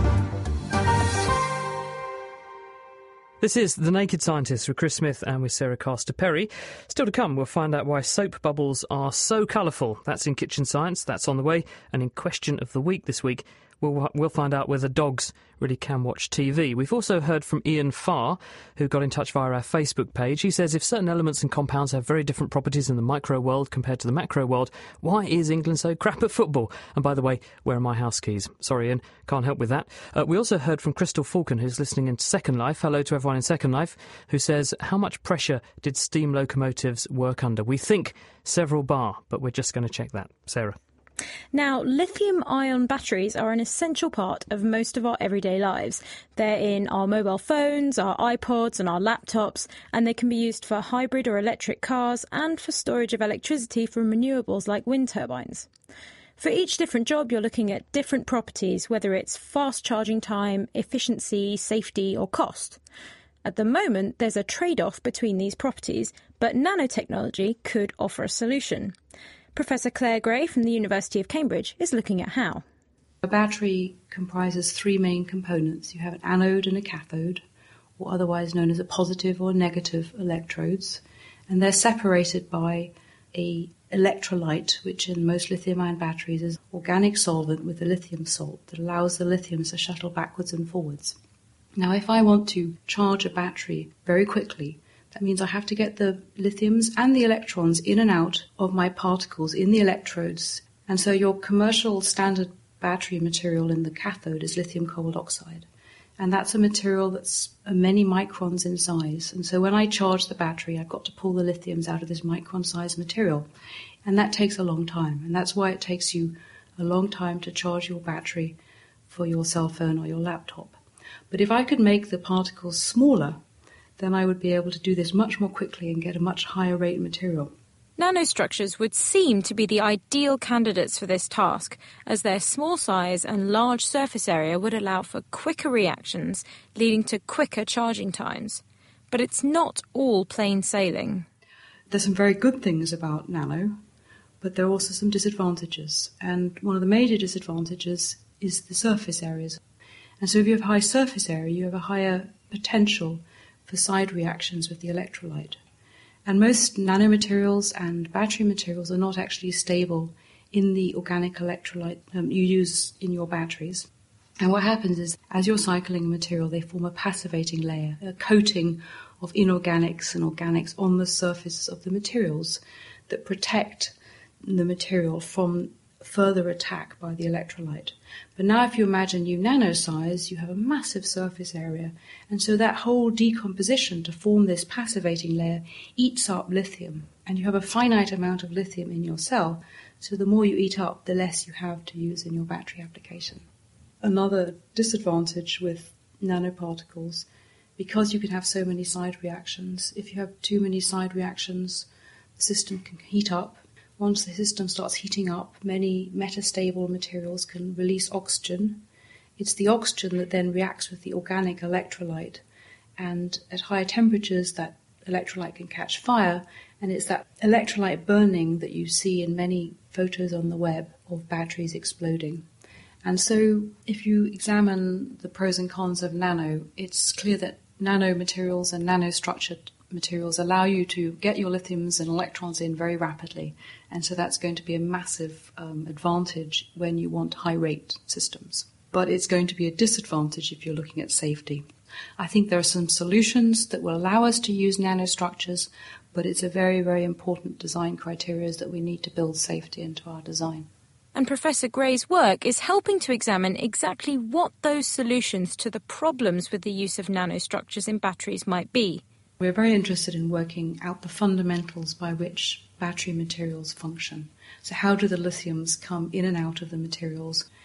This is The Naked Scientists with Chris Smith and with Sarah Castor-Perry. Still to come, we'll find out why soap bubbles are so colourful. That's in Kitchen Science, that's on the way. And in Question of the Week this week, we'll, we'll find out whether dogs really can watch T V. We've also heard from Ian Farr, who got in touch via our Facebook page. He says if certain elements and compounds have very different properties in the micro world compared to the macro world, why is England so crap at football? And by the way, where are my house keys? Sorry, Ian, can't help with that. Uh, we also heard from Crystal Falcon, who's listening in Second Life. Hello to everyone in Second Life, who says, how much pressure did steam locomotives work under? We think several bar, but we're just going to check that. Sarah. Now, lithium-ion batteries are an essential part of most of our everyday lives. They're in our mobile phones, our iPods and our laptops, and they can be used for hybrid or electric cars and for storage of electricity from renewables like wind turbines. For each different job, you're looking at different properties, whether it's fast charging time, efficiency, safety or cost. At the moment, there's a trade-off between these properties, but nanotechnology could offer a solution. Professor Claire Gray from the University of Cambridge is looking at how. A battery comprises three main components. You have an anode and a cathode, or otherwise known as a positive or negative electrodes, and they're separated by a electrolyte, which in most lithium-ion batteries is organic solvent with a lithium salt that allows the lithiums to shuttle backwards and forwards. Now, if I want to charge a battery very quickly, that means I have to get the lithiums and the electrons in and out of my particles in the electrodes. And so your commercial standard battery material in the cathode is lithium cobalt oxide. And that's a material that's many microns in size. And so when I charge the battery, I've got to pull the lithiums out of this micron-sized material. And that takes a long time. And that's why it takes you a long time to charge your battery for your cell phone or your laptop. But if I could make the particles smaller, then I would be able to do this much more quickly and get a much higher rate material. Nanostructures would seem to be the ideal candidates for this task, as their small size and large surface area would allow for quicker reactions, leading to quicker charging times. But it's not all plain sailing. There's some very good things about nano, but there are also some disadvantages. And one of the major disadvantages is the surface areas. And so if you have high surface area, you have a higher potential for side reactions with the electrolyte. And most nanomaterials and battery materials are not actually stable in the organic electrolyte um, you use in your batteries. And what happens is, as you're cycling a material, they form a passivating layer, a coating of inorganics and organics on the surface of the materials that protect the material from further attack by the electrolyte. But now if you imagine you nano size, you have a massive surface area, and so that whole decomposition to form this passivating layer eats up lithium, and you have a finite amount of lithium in your cell, so the more you eat up, the less you have to use in your battery application. Another disadvantage with nanoparticles, because you can have so many side reactions, if you have too many side reactions, the system can heat up. Once the system starts heating up, many metastable materials can release oxygen. It's the oxygen that then reacts with the organic electrolyte, and at higher temperatures that electrolyte can catch fire, and it's that electrolyte burning that you see in many photos on the web of batteries exploding. And so if you examine the pros and cons of nano, it's clear that nanomaterials and nanostructured materials allow you to get your lithiums and electrons in very rapidly, and so that's going to be a massive um, advantage when you want high-rate systems. But it's going to be a disadvantage if you're looking at safety. I think there are some solutions that will allow us to use nanostructures, but it's a very, very important design criteria that we need to build safety into our design. And Professor Gray's work is helping to examine exactly what those solutions to the problems with the use of nanostructures in batteries might be. We're very interested in working out the fundamentals by which battery materials function. So how do the lithiums come in and out of the materials?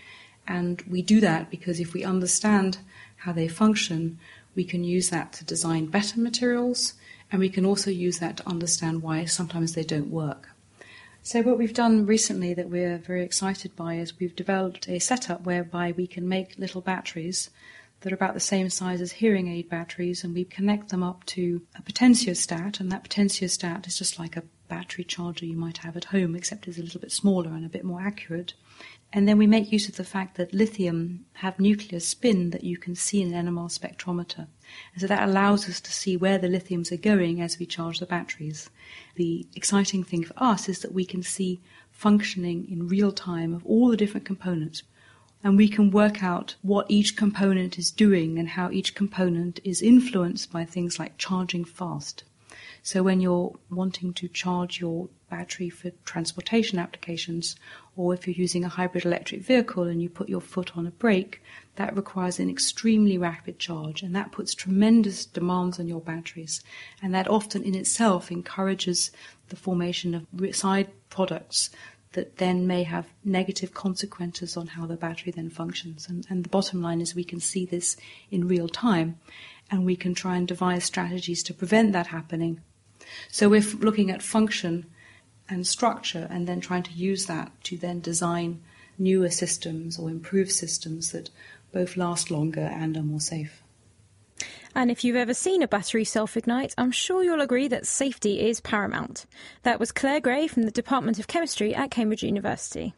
And we do that because if we understand how they function, we can use that to design better materials, and we can also use that to understand why sometimes they don't work. So what we've done recently that we're very excited by is we've developed a setup whereby we can make little batteries that are about the same size as hearing aid batteries, and we connect them up to a potentiostat, and that potentiostat is just like a battery charger you might have at home, except it's a little bit smaller and a bit more accurate. And then we make use of the fact that lithium have nuclear spin that you can see in an N M R spectrometer. And so that allows us to see where the lithiums are going as we charge the batteries. The exciting thing for us is that we can see functioning in real time of all the different components. And we can work out what each component is doing and how each component is influenced by things like charging fast. So when you're wanting to charge your battery for transportation applications, or if you're using a hybrid electric vehicle and you put your foot on a brake, that requires an extremely rapid charge, and that puts tremendous demands on your batteries. And that often in itself encourages the formation of side products that then may have negative consequences on how the battery then functions. And, and the bottom line is we can see this in real time, and we can try and devise strategies to prevent that happening. So we're looking at function and structure and then trying to use that to then design newer systems or improve systems that both last longer and are more safe. And if you've ever seen a battery self-ignite, I'm sure you'll agree that safety is paramount. That was Claire Gray from the Department of Chemistry at Cambridge University.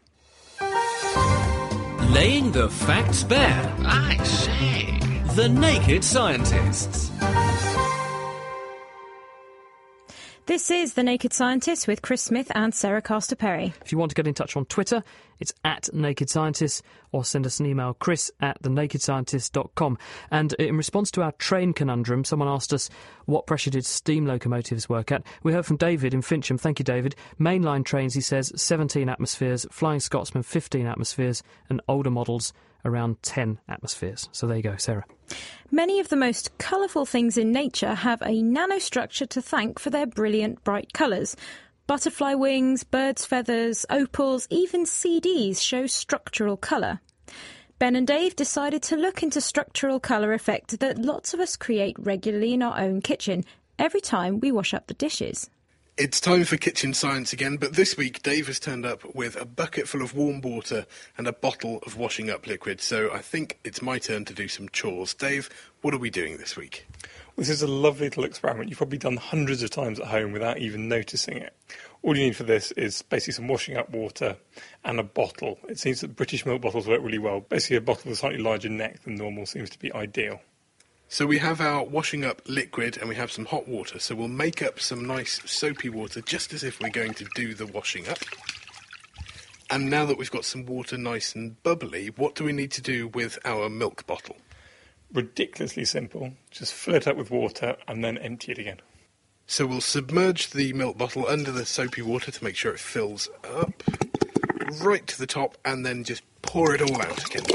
Laying the facts bare. I say. The Naked Scientists. This is The Naked Scientists with Chris Smith and Sarah Castor-Perry. If you want to get in touch on Twitter, it's at Naked Scientists, or send us an email, chris at the naked scientist dot com. And in response to our train conundrum, someone asked us what pressure did steam locomotives work at. We heard from David in Fincham. Thank you, David. Mainline trains, he says, seventeen atmospheres, Flying Scotsman, fifteen atmospheres, and older models around ten atmospheres. So there you go, Sarah. Many of the most colourful things in nature have a nanostructure to thank for their brilliant, bright colours. Butterfly wings, birds' feathers, opals, even C Ds show structural colour. Ben and Dave decided to look into structural colour effect that lots of us create regularly in our own kitchen every time we wash up the dishes. It's time for kitchen science again, but this week Dave has turned up with a bucket full of warm water and a bottle of washing up liquid, so I think it's my turn to do some chores. Dave, what are we doing this week? This is a lovely little experiment you've probably done hundreds of times at home without even noticing it. All you need for this is basically some washing up water and a bottle. It seems that British milk bottles work really well. Basically a bottle with a slightly larger neck than normal seems to be ideal. So we have our washing up liquid and we have some hot water. So we'll make up some nice soapy water just as if we're going to do the washing up. And now that we've got some water nice and bubbly, what do we need to do with our milk bottle? Ridiculously simple. Just fill it up with water and then empty it again. So we'll submerge the milk bottle under the soapy water to make sure it fills up right to the top and then just pour it all out again.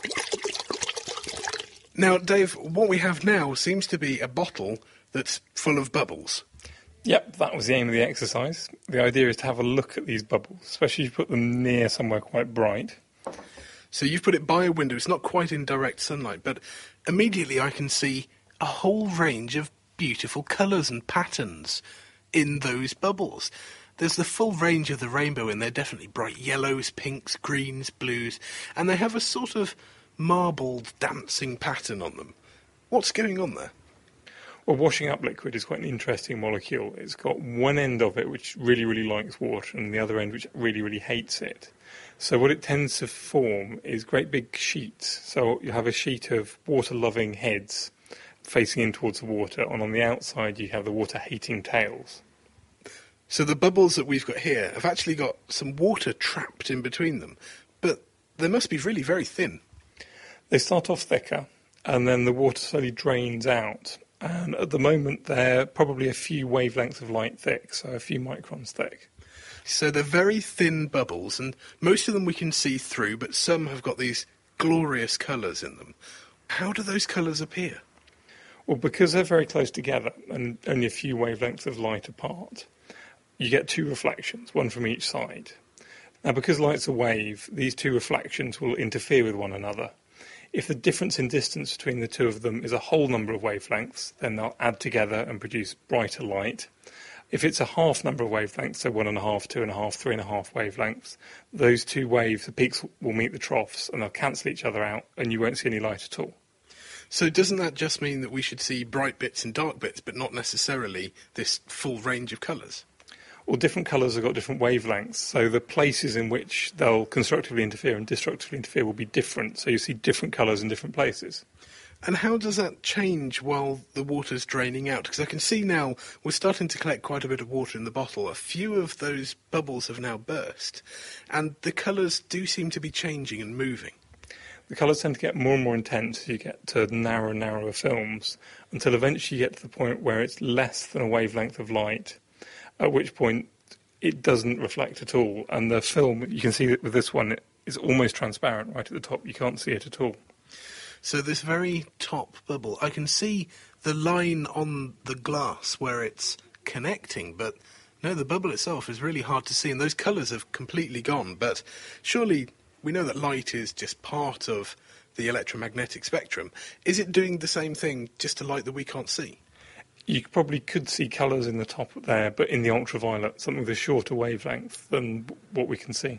Now, Dave, what we have now seems to be a bottle that's full of bubbles. Yep, that was the aim of the exercise. The idea is to have a look at these bubbles, especially if you put them near somewhere quite bright. So you've put it by a window. It's not quite in direct sunlight, but immediately I can see a whole range of beautiful colours and patterns in those bubbles. There's the full range of the rainbow in there, definitely bright yellows, pinks, greens, blues, and they have a sort of marbled dancing pattern on them. What's going on there? Well, washing up liquid is quite an interesting molecule. It's got one end of it which really, really likes water and the other end which really, really hates it. So what it tends to form is great big sheets. So you have a sheet of water-loving heads facing in towards the water, and on the outside you have the water-hating tails. So the bubbles that we've got here have actually got some water trapped in between them, but they must be really very thin. They start off thicker, and then the water slowly drains out. And at the moment, they're probably a few wavelengths of light thick, so a few microns thick. So they're very thin bubbles, and most of them we can see through, but some have got these glorious colours in them. How do those colours appear? Well, because they're very close together, and only a few wavelengths of light apart, you get two reflections, one from each side. Now, because light's a wave, these two reflections will interfere with one another. If the difference in distance between the two of them is a whole number of wavelengths, then they'll add together and produce brighter light. If it's a half number of wavelengths, so one and a half, two and a half, three and a half wavelengths, those two waves, the peaks will meet the troughs and they'll cancel each other out and you won't see any light at all. So doesn't that just mean that we should see bright bits and dark bits, but not necessarily this full range of colours? Well, different colours have got different wavelengths, so the places in which they'll constructively interfere and destructively interfere will be different, so you see different colours in different places. And how does that change while the water's draining out? Because I can see now we're starting to collect quite a bit of water in the bottle. A few of those bubbles have now burst, and the colours do seem to be changing and moving. The colours tend to get more and more intense as you get to narrower and narrower films, until eventually you get to the point where it's less than a wavelength of light, at which point it doesn't reflect at all. And the film, you can see that with this one, it is almost transparent right at the top. You can't see it at all. So this very top bubble, I can see the line on the glass where it's connecting, but no, the bubble itself is really hard to see, and those colours have completely gone. But surely we know that light is just part of the electromagnetic spectrum. Is it doing the same thing, just a light that we can't see? You probably could see colours in the top there, but in the ultraviolet, something with a shorter wavelength than what we can see.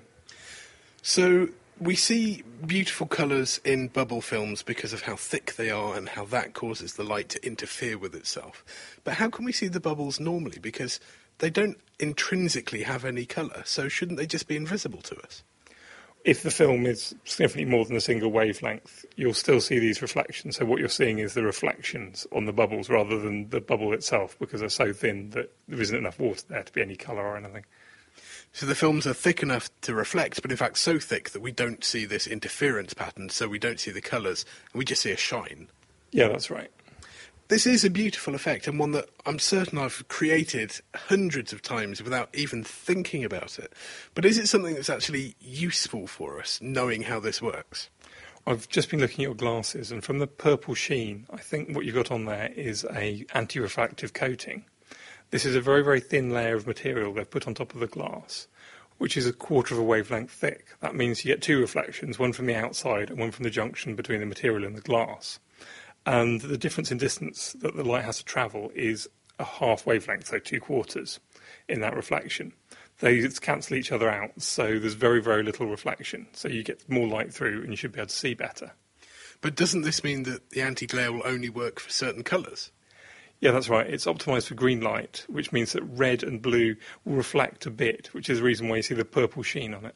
So we see beautiful colours in bubble films because of how thick they are and how that causes the light to interfere with itself. But how can we see the bubbles normally? Because they don't intrinsically have any colour, so shouldn't they just be invisible to us? If the film is significantly more than a single wavelength, you'll still see these reflections. So what you're seeing is the reflections on the bubbles rather than the bubble itself, because they're so thin that there isn't enough water there to be any colour or anything. So the films are thick enough to reflect, but in fact so thick that we don't see this interference pattern, so we don't see the colours, and we just see a shine. Yeah, that's right. This is a beautiful effect, and one that I'm certain I've created hundreds of times without even thinking about it. But is it something that's actually useful for us, knowing how this works? I've just been looking at your glasses, and from the purple sheen, I think what you've got on there is a anti-refractive coating. This is a very, very thin layer of material they've put on top of the glass, which is a quarter of a wavelength thick. That means you get two reflections, one from the outside and one from the junction between the material and the glass. And the difference in distance that the light has to travel is a half wavelength, so two quarters, in that reflection. They cancel each other out, so there's very, very little reflection. So you get more light through and you should be able to see better. But doesn't this mean that the anti-glare will only work for certain colours? Yeah, that's right. It's optimised for green light, which means that red and blue will reflect a bit, which is the reason why you see the purple sheen on it.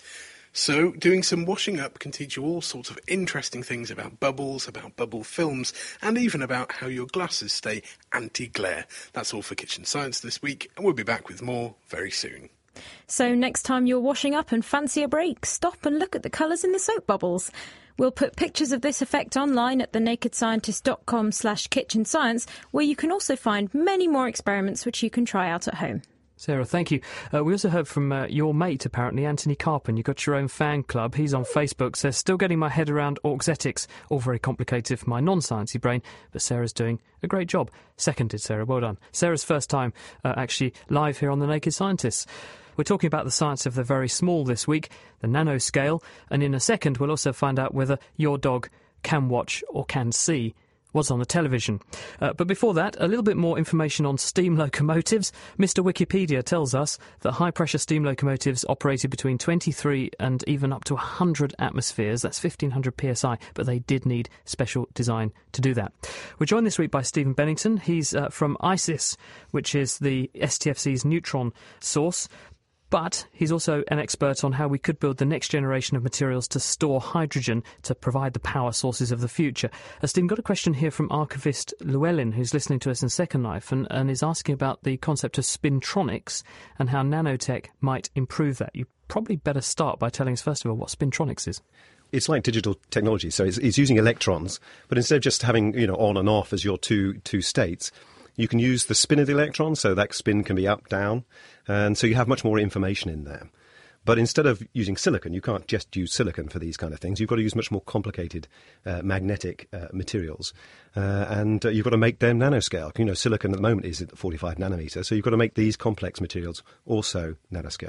So doing some washing up can teach you all sorts of interesting things about bubbles, about bubble films, and even about how your glasses stay anti-glare. That's all for Kitchen Science this week, and we'll be back with more very soon. So next time you're washing up and fancy a break, stop and look at the colours in the soap bubbles. We'll put pictures of this effect online at thenakedscientist.com slash kitchen science, where you can also find many more experiments which you can try out at home. Sarah, thank you. Uh, we also heard from uh, your mate, apparently, Anthony Carpen. You've got your own fan club. He's on Facebook, says, still getting my head around auxetics, all very complicated for my non-sciencey brain, but Sarah's doing a great job. Seconded, Sarah, well done. Sarah's first time uh, actually live here on The Naked Scientists. We're talking about the science of the very small this week, the nanoscale, and in a second we'll also find out whether your dog can watch or can see what's on the television. Uh, but before that, a little bit more information on steam locomotives. Mister Wikipedia tells us that high-pressure steam locomotives operated between twenty-three and even up to one hundred atmospheres. That's fifteen hundred P S I, but they did need special design to do that. We're joined this week by Stephen Bennington. He's uh, from ICIS, which is the S T F C's neutron source. But he's also an expert on how we could build the next generation of materials to store hydrogen to provide the power sources of the future. Uh, Stephen, got a question here from archivist Llewellyn, who's listening to us in Second Life, and, and is asking about the concept of spintronics and how nanotech might improve that. You probably better start by telling us, first of all, what spintronics is. It's like digital technology, so it's, it's using electrons, but instead of just having, you know, on and off as your two two states, you can use the spin of the electron, so that spin can be up, down, and so you have much more information in there. But instead of using silicon, you can't just use silicon for these kind of things. You've got to use much more complicated uh, magnetic uh, materials, uh, and uh, you've got to make them nanoscale. You know, silicon at the moment is at forty-five nanometer, so you've got to make these complex materials also nanoscale.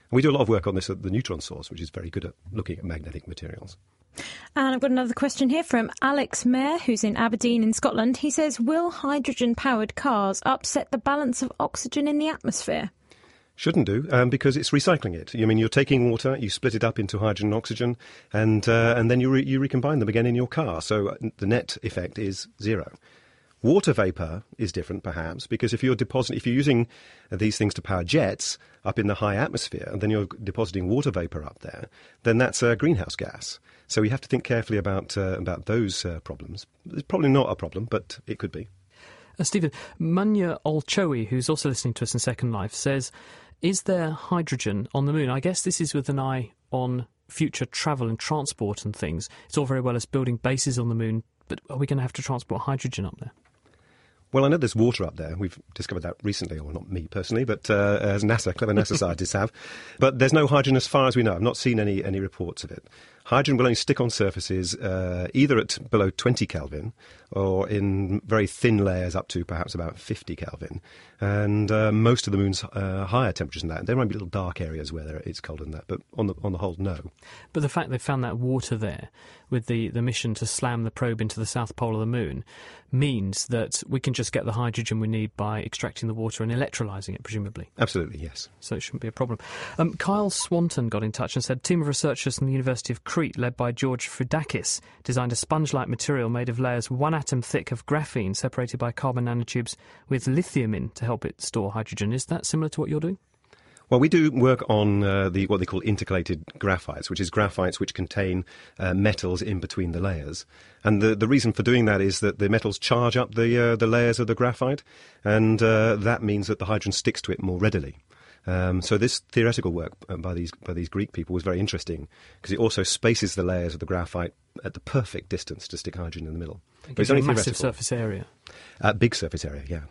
We do a lot of work on this at the Neutron Source, which is very good at looking at magnetic materials. And I've got another question here from Alex Mayer, who's in Aberdeen in Scotland. He says, will hydrogen-powered cars upset the balance of oxygen in the atmosphere? Shouldn't do, um, because it's recycling it. I mean, you're taking water, you split it up into hydrogen and oxygen, and uh, and then you re- you recombine them again in your car. So the net effect is zero. Water vapour is different, perhaps, because if you're depositing, if you're using these things to power jets up in the high atmosphere, and then you're depositing water vapour up there, then that's a greenhouse gas. So you have to think carefully about uh, about those uh, problems. It's probably not a problem, but it could be. Uh, Stephen, Munya Olchowi, who's also listening to us in Second Life, says, is there hydrogen on the moon? I guess this is with an eye on future travel and transport and things. It's all very well as building bases on the moon, but are we going to have to transport hydrogen up there? Well, I know there's water up there. We've discovered that recently, or not me personally, but uh, as NASA, clever NASA scientists have. But there's no hydrogen as far as we know. I've not seen any, any reports of it. Hydrogen will only stick on surfaces uh, either at below twenty Kelvin or in very thin layers up to perhaps about fifty Kelvin. And uh, most of the moon's uh, higher temperatures than that. There might be little dark areas where it's colder than that, but on the on the whole, no. But the fact they found that water there with the, the mission to slam the probe into the south pole of the moon means that we can just get the hydrogen we need by extracting the water and electrolysing it, presumably. Absolutely, yes. So it shouldn't be a problem. Um, Kyle Swanton got in touch and said, a team of researchers from the University of Crete, led by George Fridakis, designed a sponge-like material made of layers one atom thick of graphene separated by carbon nanotubes with lithium in to help it store hydrogen. Is that similar to what you're doing? Well, we do work on uh, the what they call intercalated graphites, which is graphites which contain uh, metals in between the layers. And the, the reason for doing that is that the metals charge up the uh, the layers of the graphite, and uh, that means that the hydrogen sticks to it more readily. Um, so this theoretical work by these by these Greek people was very interesting because it also spaces the layers of the graphite at the perfect distance to stick hydrogen in the middle. It gives you a massive surface area. Uh, big surface area, yeah.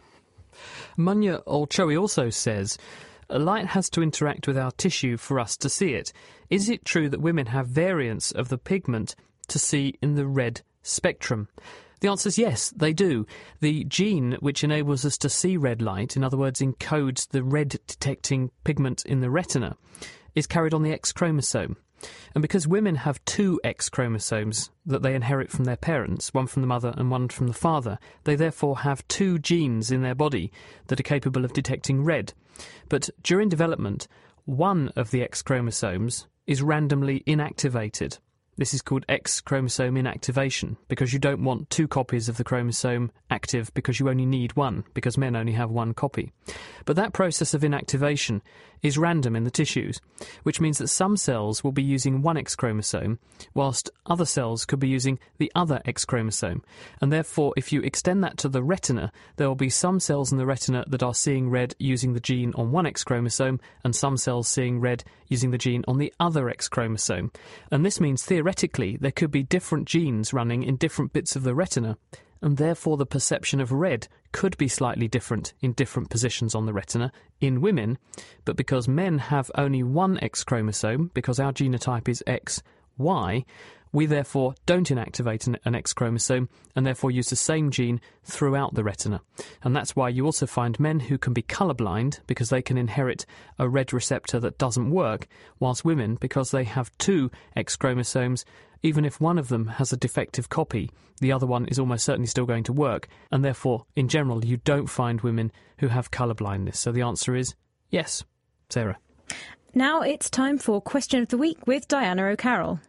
Munya Olchowi also says, light has to interact with our tissue for us to see it. Is it true that women have variants of the pigment to see in the red spectrum? The answer is yes, they do. The gene which enables us to see red light, in other words, encodes the red-detecting pigment in the retina, is carried on the X chromosome. And because women have two X chromosomes that they inherit from their parents, one from the mother and one from the father, they therefore have two genes in their body that are capable of detecting red. But during development, one of the X chromosomes is randomly inactivated. This is called X chromosome inactivation, because you don't want two copies of the chromosome active because you only need one, because men only have one copy. But that process of inactivation is random in the tissues, which means that some cells will be using one X chromosome, whilst other cells could be using the other X chromosome. And therefore, if you extend that to the retina, there will be some cells in the retina that are seeing red using the gene on one X chromosome, and some cells seeing red using the gene on the other X chromosome. And this means, theoretically, there could be different genes running in different bits of the retina, and therefore the perception of red could be slightly different in different positions on the retina in women. But because men have only one X chromosome, because our genotype is X Y, we therefore don't inactivate an, an X chromosome and therefore use the same gene throughout the retina. And that's why you also find men who can be colourblind because they can inherit a red receptor that doesn't work, whilst women, because they have two X chromosomes, even if one of them has a defective copy, the other one is almost certainly still going to work, and therefore, in general, you don't find women who have colour blindness. So the answer is yes. Sarah. Now it's time for Question of the Week with Diana O'Carroll.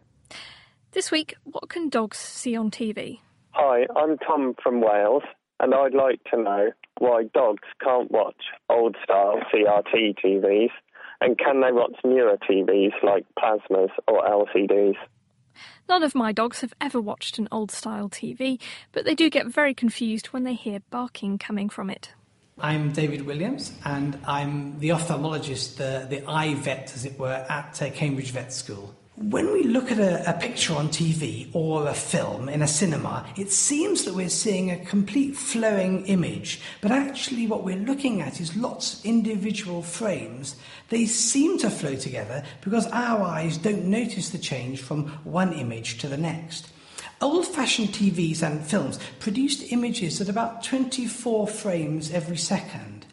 This week, what can dogs see on T V? Hi, I'm Tom from Wales, and I'd like to know why dogs can't watch old-style C R T T Vs, and can they watch newer T Vs like plasmas or L C Ds? None of my dogs have ever watched an old-style T V, but they do get very confused when they hear barking coming from it. I'm David Williams, and I'm the ophthalmologist, the, the eye vet, as it were, at uh, Cambridge Vet School. When we look at a, a picture on T V or a film in a cinema, it seems that we're seeing a complete flowing image, but actually what we're looking at is lots of individual frames. They seem to flow together because our eyes don't notice the change from one image to the next. Old-fashioned T Vs and films produced images at about twenty-four frames every second.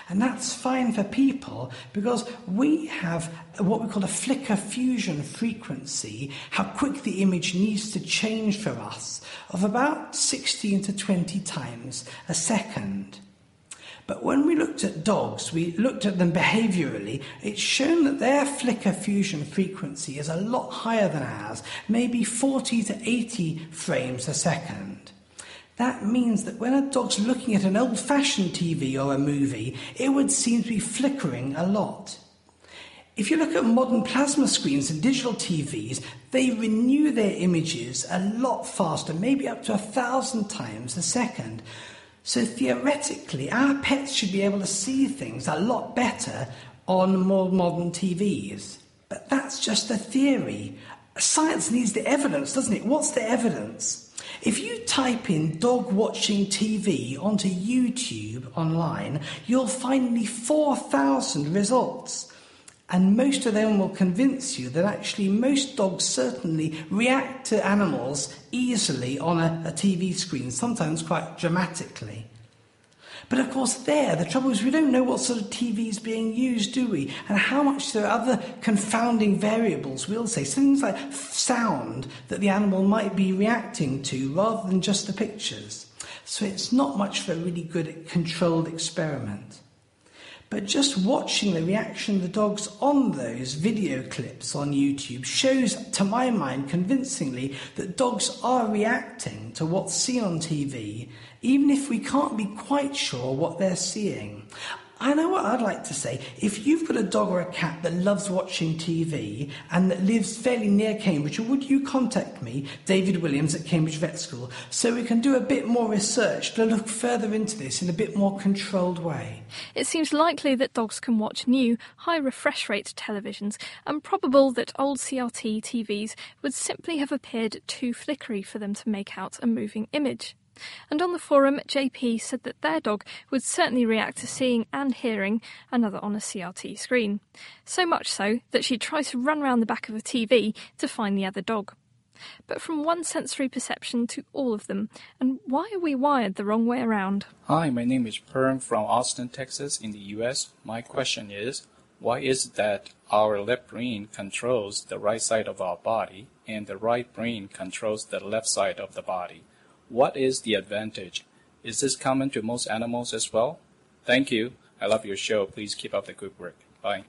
And that's fine for people because we have what we call a flicker fusion frequency, how quick the image needs to change for us, of about sixteen to twenty times a second. But when we looked at dogs, we looked at them behaviourally, it's shown that their flicker fusion frequency is a lot higher than ours, maybe forty to eighty frames a second. That means that when a dog's looking at an old-fashioned T V or a movie, it would seem to be flickering a lot. If you look at modern plasma screens and digital T Vs, they renew their images a lot faster, maybe up to a thousand times a second. So theoretically, our pets should be able to see things a lot better on more modern T Vs. But that's just a theory. Science needs the evidence, doesn't it? What's the evidence? If you type in dog watching T V onto YouTube online, you'll find nearly four thousand results. And most of them will convince you that actually most dogs certainly react to animals easily on a, a T V screen, sometimes quite dramatically. But of course there, the trouble is we don't know what sort of T V is being used, do we? And how much there are other confounding variables, we'll say. Things like sound that the animal might be reacting to rather than just the pictures. So it's not much of a really good controlled experiment. But just watching the reaction of the dogs on those video clips on YouTube shows, to my mind, convincingly that dogs are reacting to what's seen on T V, even if we can't be quite sure what they're seeing. I know what I'd like to say. If you've got a dog or a cat that loves watching T V and that lives fairly near Cambridge, would you contact me, David Williams at Cambridge Vet School, so we can do a bit more research to look further into this in a bit more controlled way? It seems likely that dogs can watch new, high refresh rate televisions, and probable that old C R T T Vs would simply have appeared too flickery for them to make out a moving image. And on the forum, J P said that their dog would certainly react to seeing and hearing another on a C R T screen. So much so that she'd try to run round the back of a T V to find the other dog. But from one sensory perception to all of them, and why are we wired the wrong way around? Hi, my name is Perm from Austin, Texas in the U S. My question is, why is it that our left brain controls the right side of our body and the right brain controls the left side of the body? What is the advantage? Is this common to most animals as well? Thank you. I love your show. Please keep up the good work. Bye.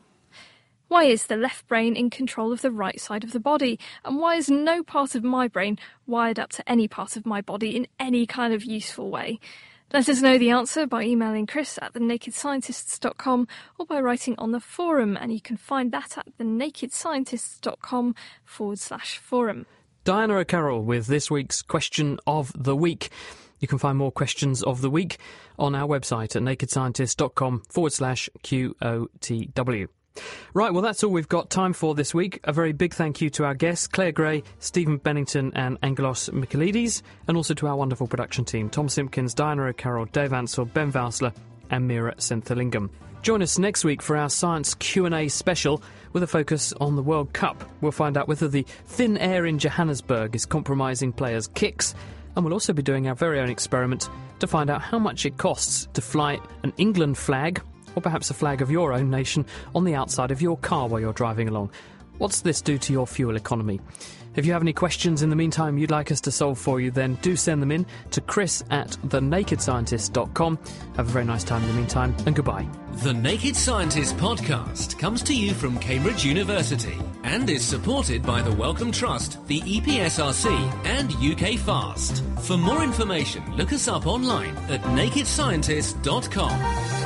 Why is the left brain in control of the right side of the body? And why is no part of my brain wired up to any part of my body in any kind of useful way? Let us know the answer by emailing Chris at the naked scientists dot com or by writing on the forum, and you can find that at the naked scientists dot com forward slash forum. Diana O'Carroll with this week's Question of the Week. You can find more questions of the week on our website at naked scientists dot com forward slash Q O T W. Right, well, that's all we've got time for this week. A very big thank you to our guests, Claire Gray, Stephen Bennington and Angelos Michaelides, and also to our wonderful production team, Tom Simpkins, Diana O'Carroll, Dave Ansell, Ben Valsler and Mira Senthalingam. Join us next week for our Science Q and A special with a focus on the World Cup. We'll find out whether the thin air in Johannesburg is compromising players' kicks, and we'll also be doing our very own experiment to find out how much it costs to fly an England flag, or perhaps a flag of your own nation, on the outside of your car while you're driving along. What's this do to your fuel economy? If you have any questions in the meantime you'd like us to solve for you, then do send them in to chris at the naked scientist dot com. Have a very nice time in the meantime, and goodbye. The Naked Scientist podcast comes to you from Cambridge University and is supported by the Wellcome Trust, the E P S R C and U K FAST. For more information, look us up online at naked scientist dot com.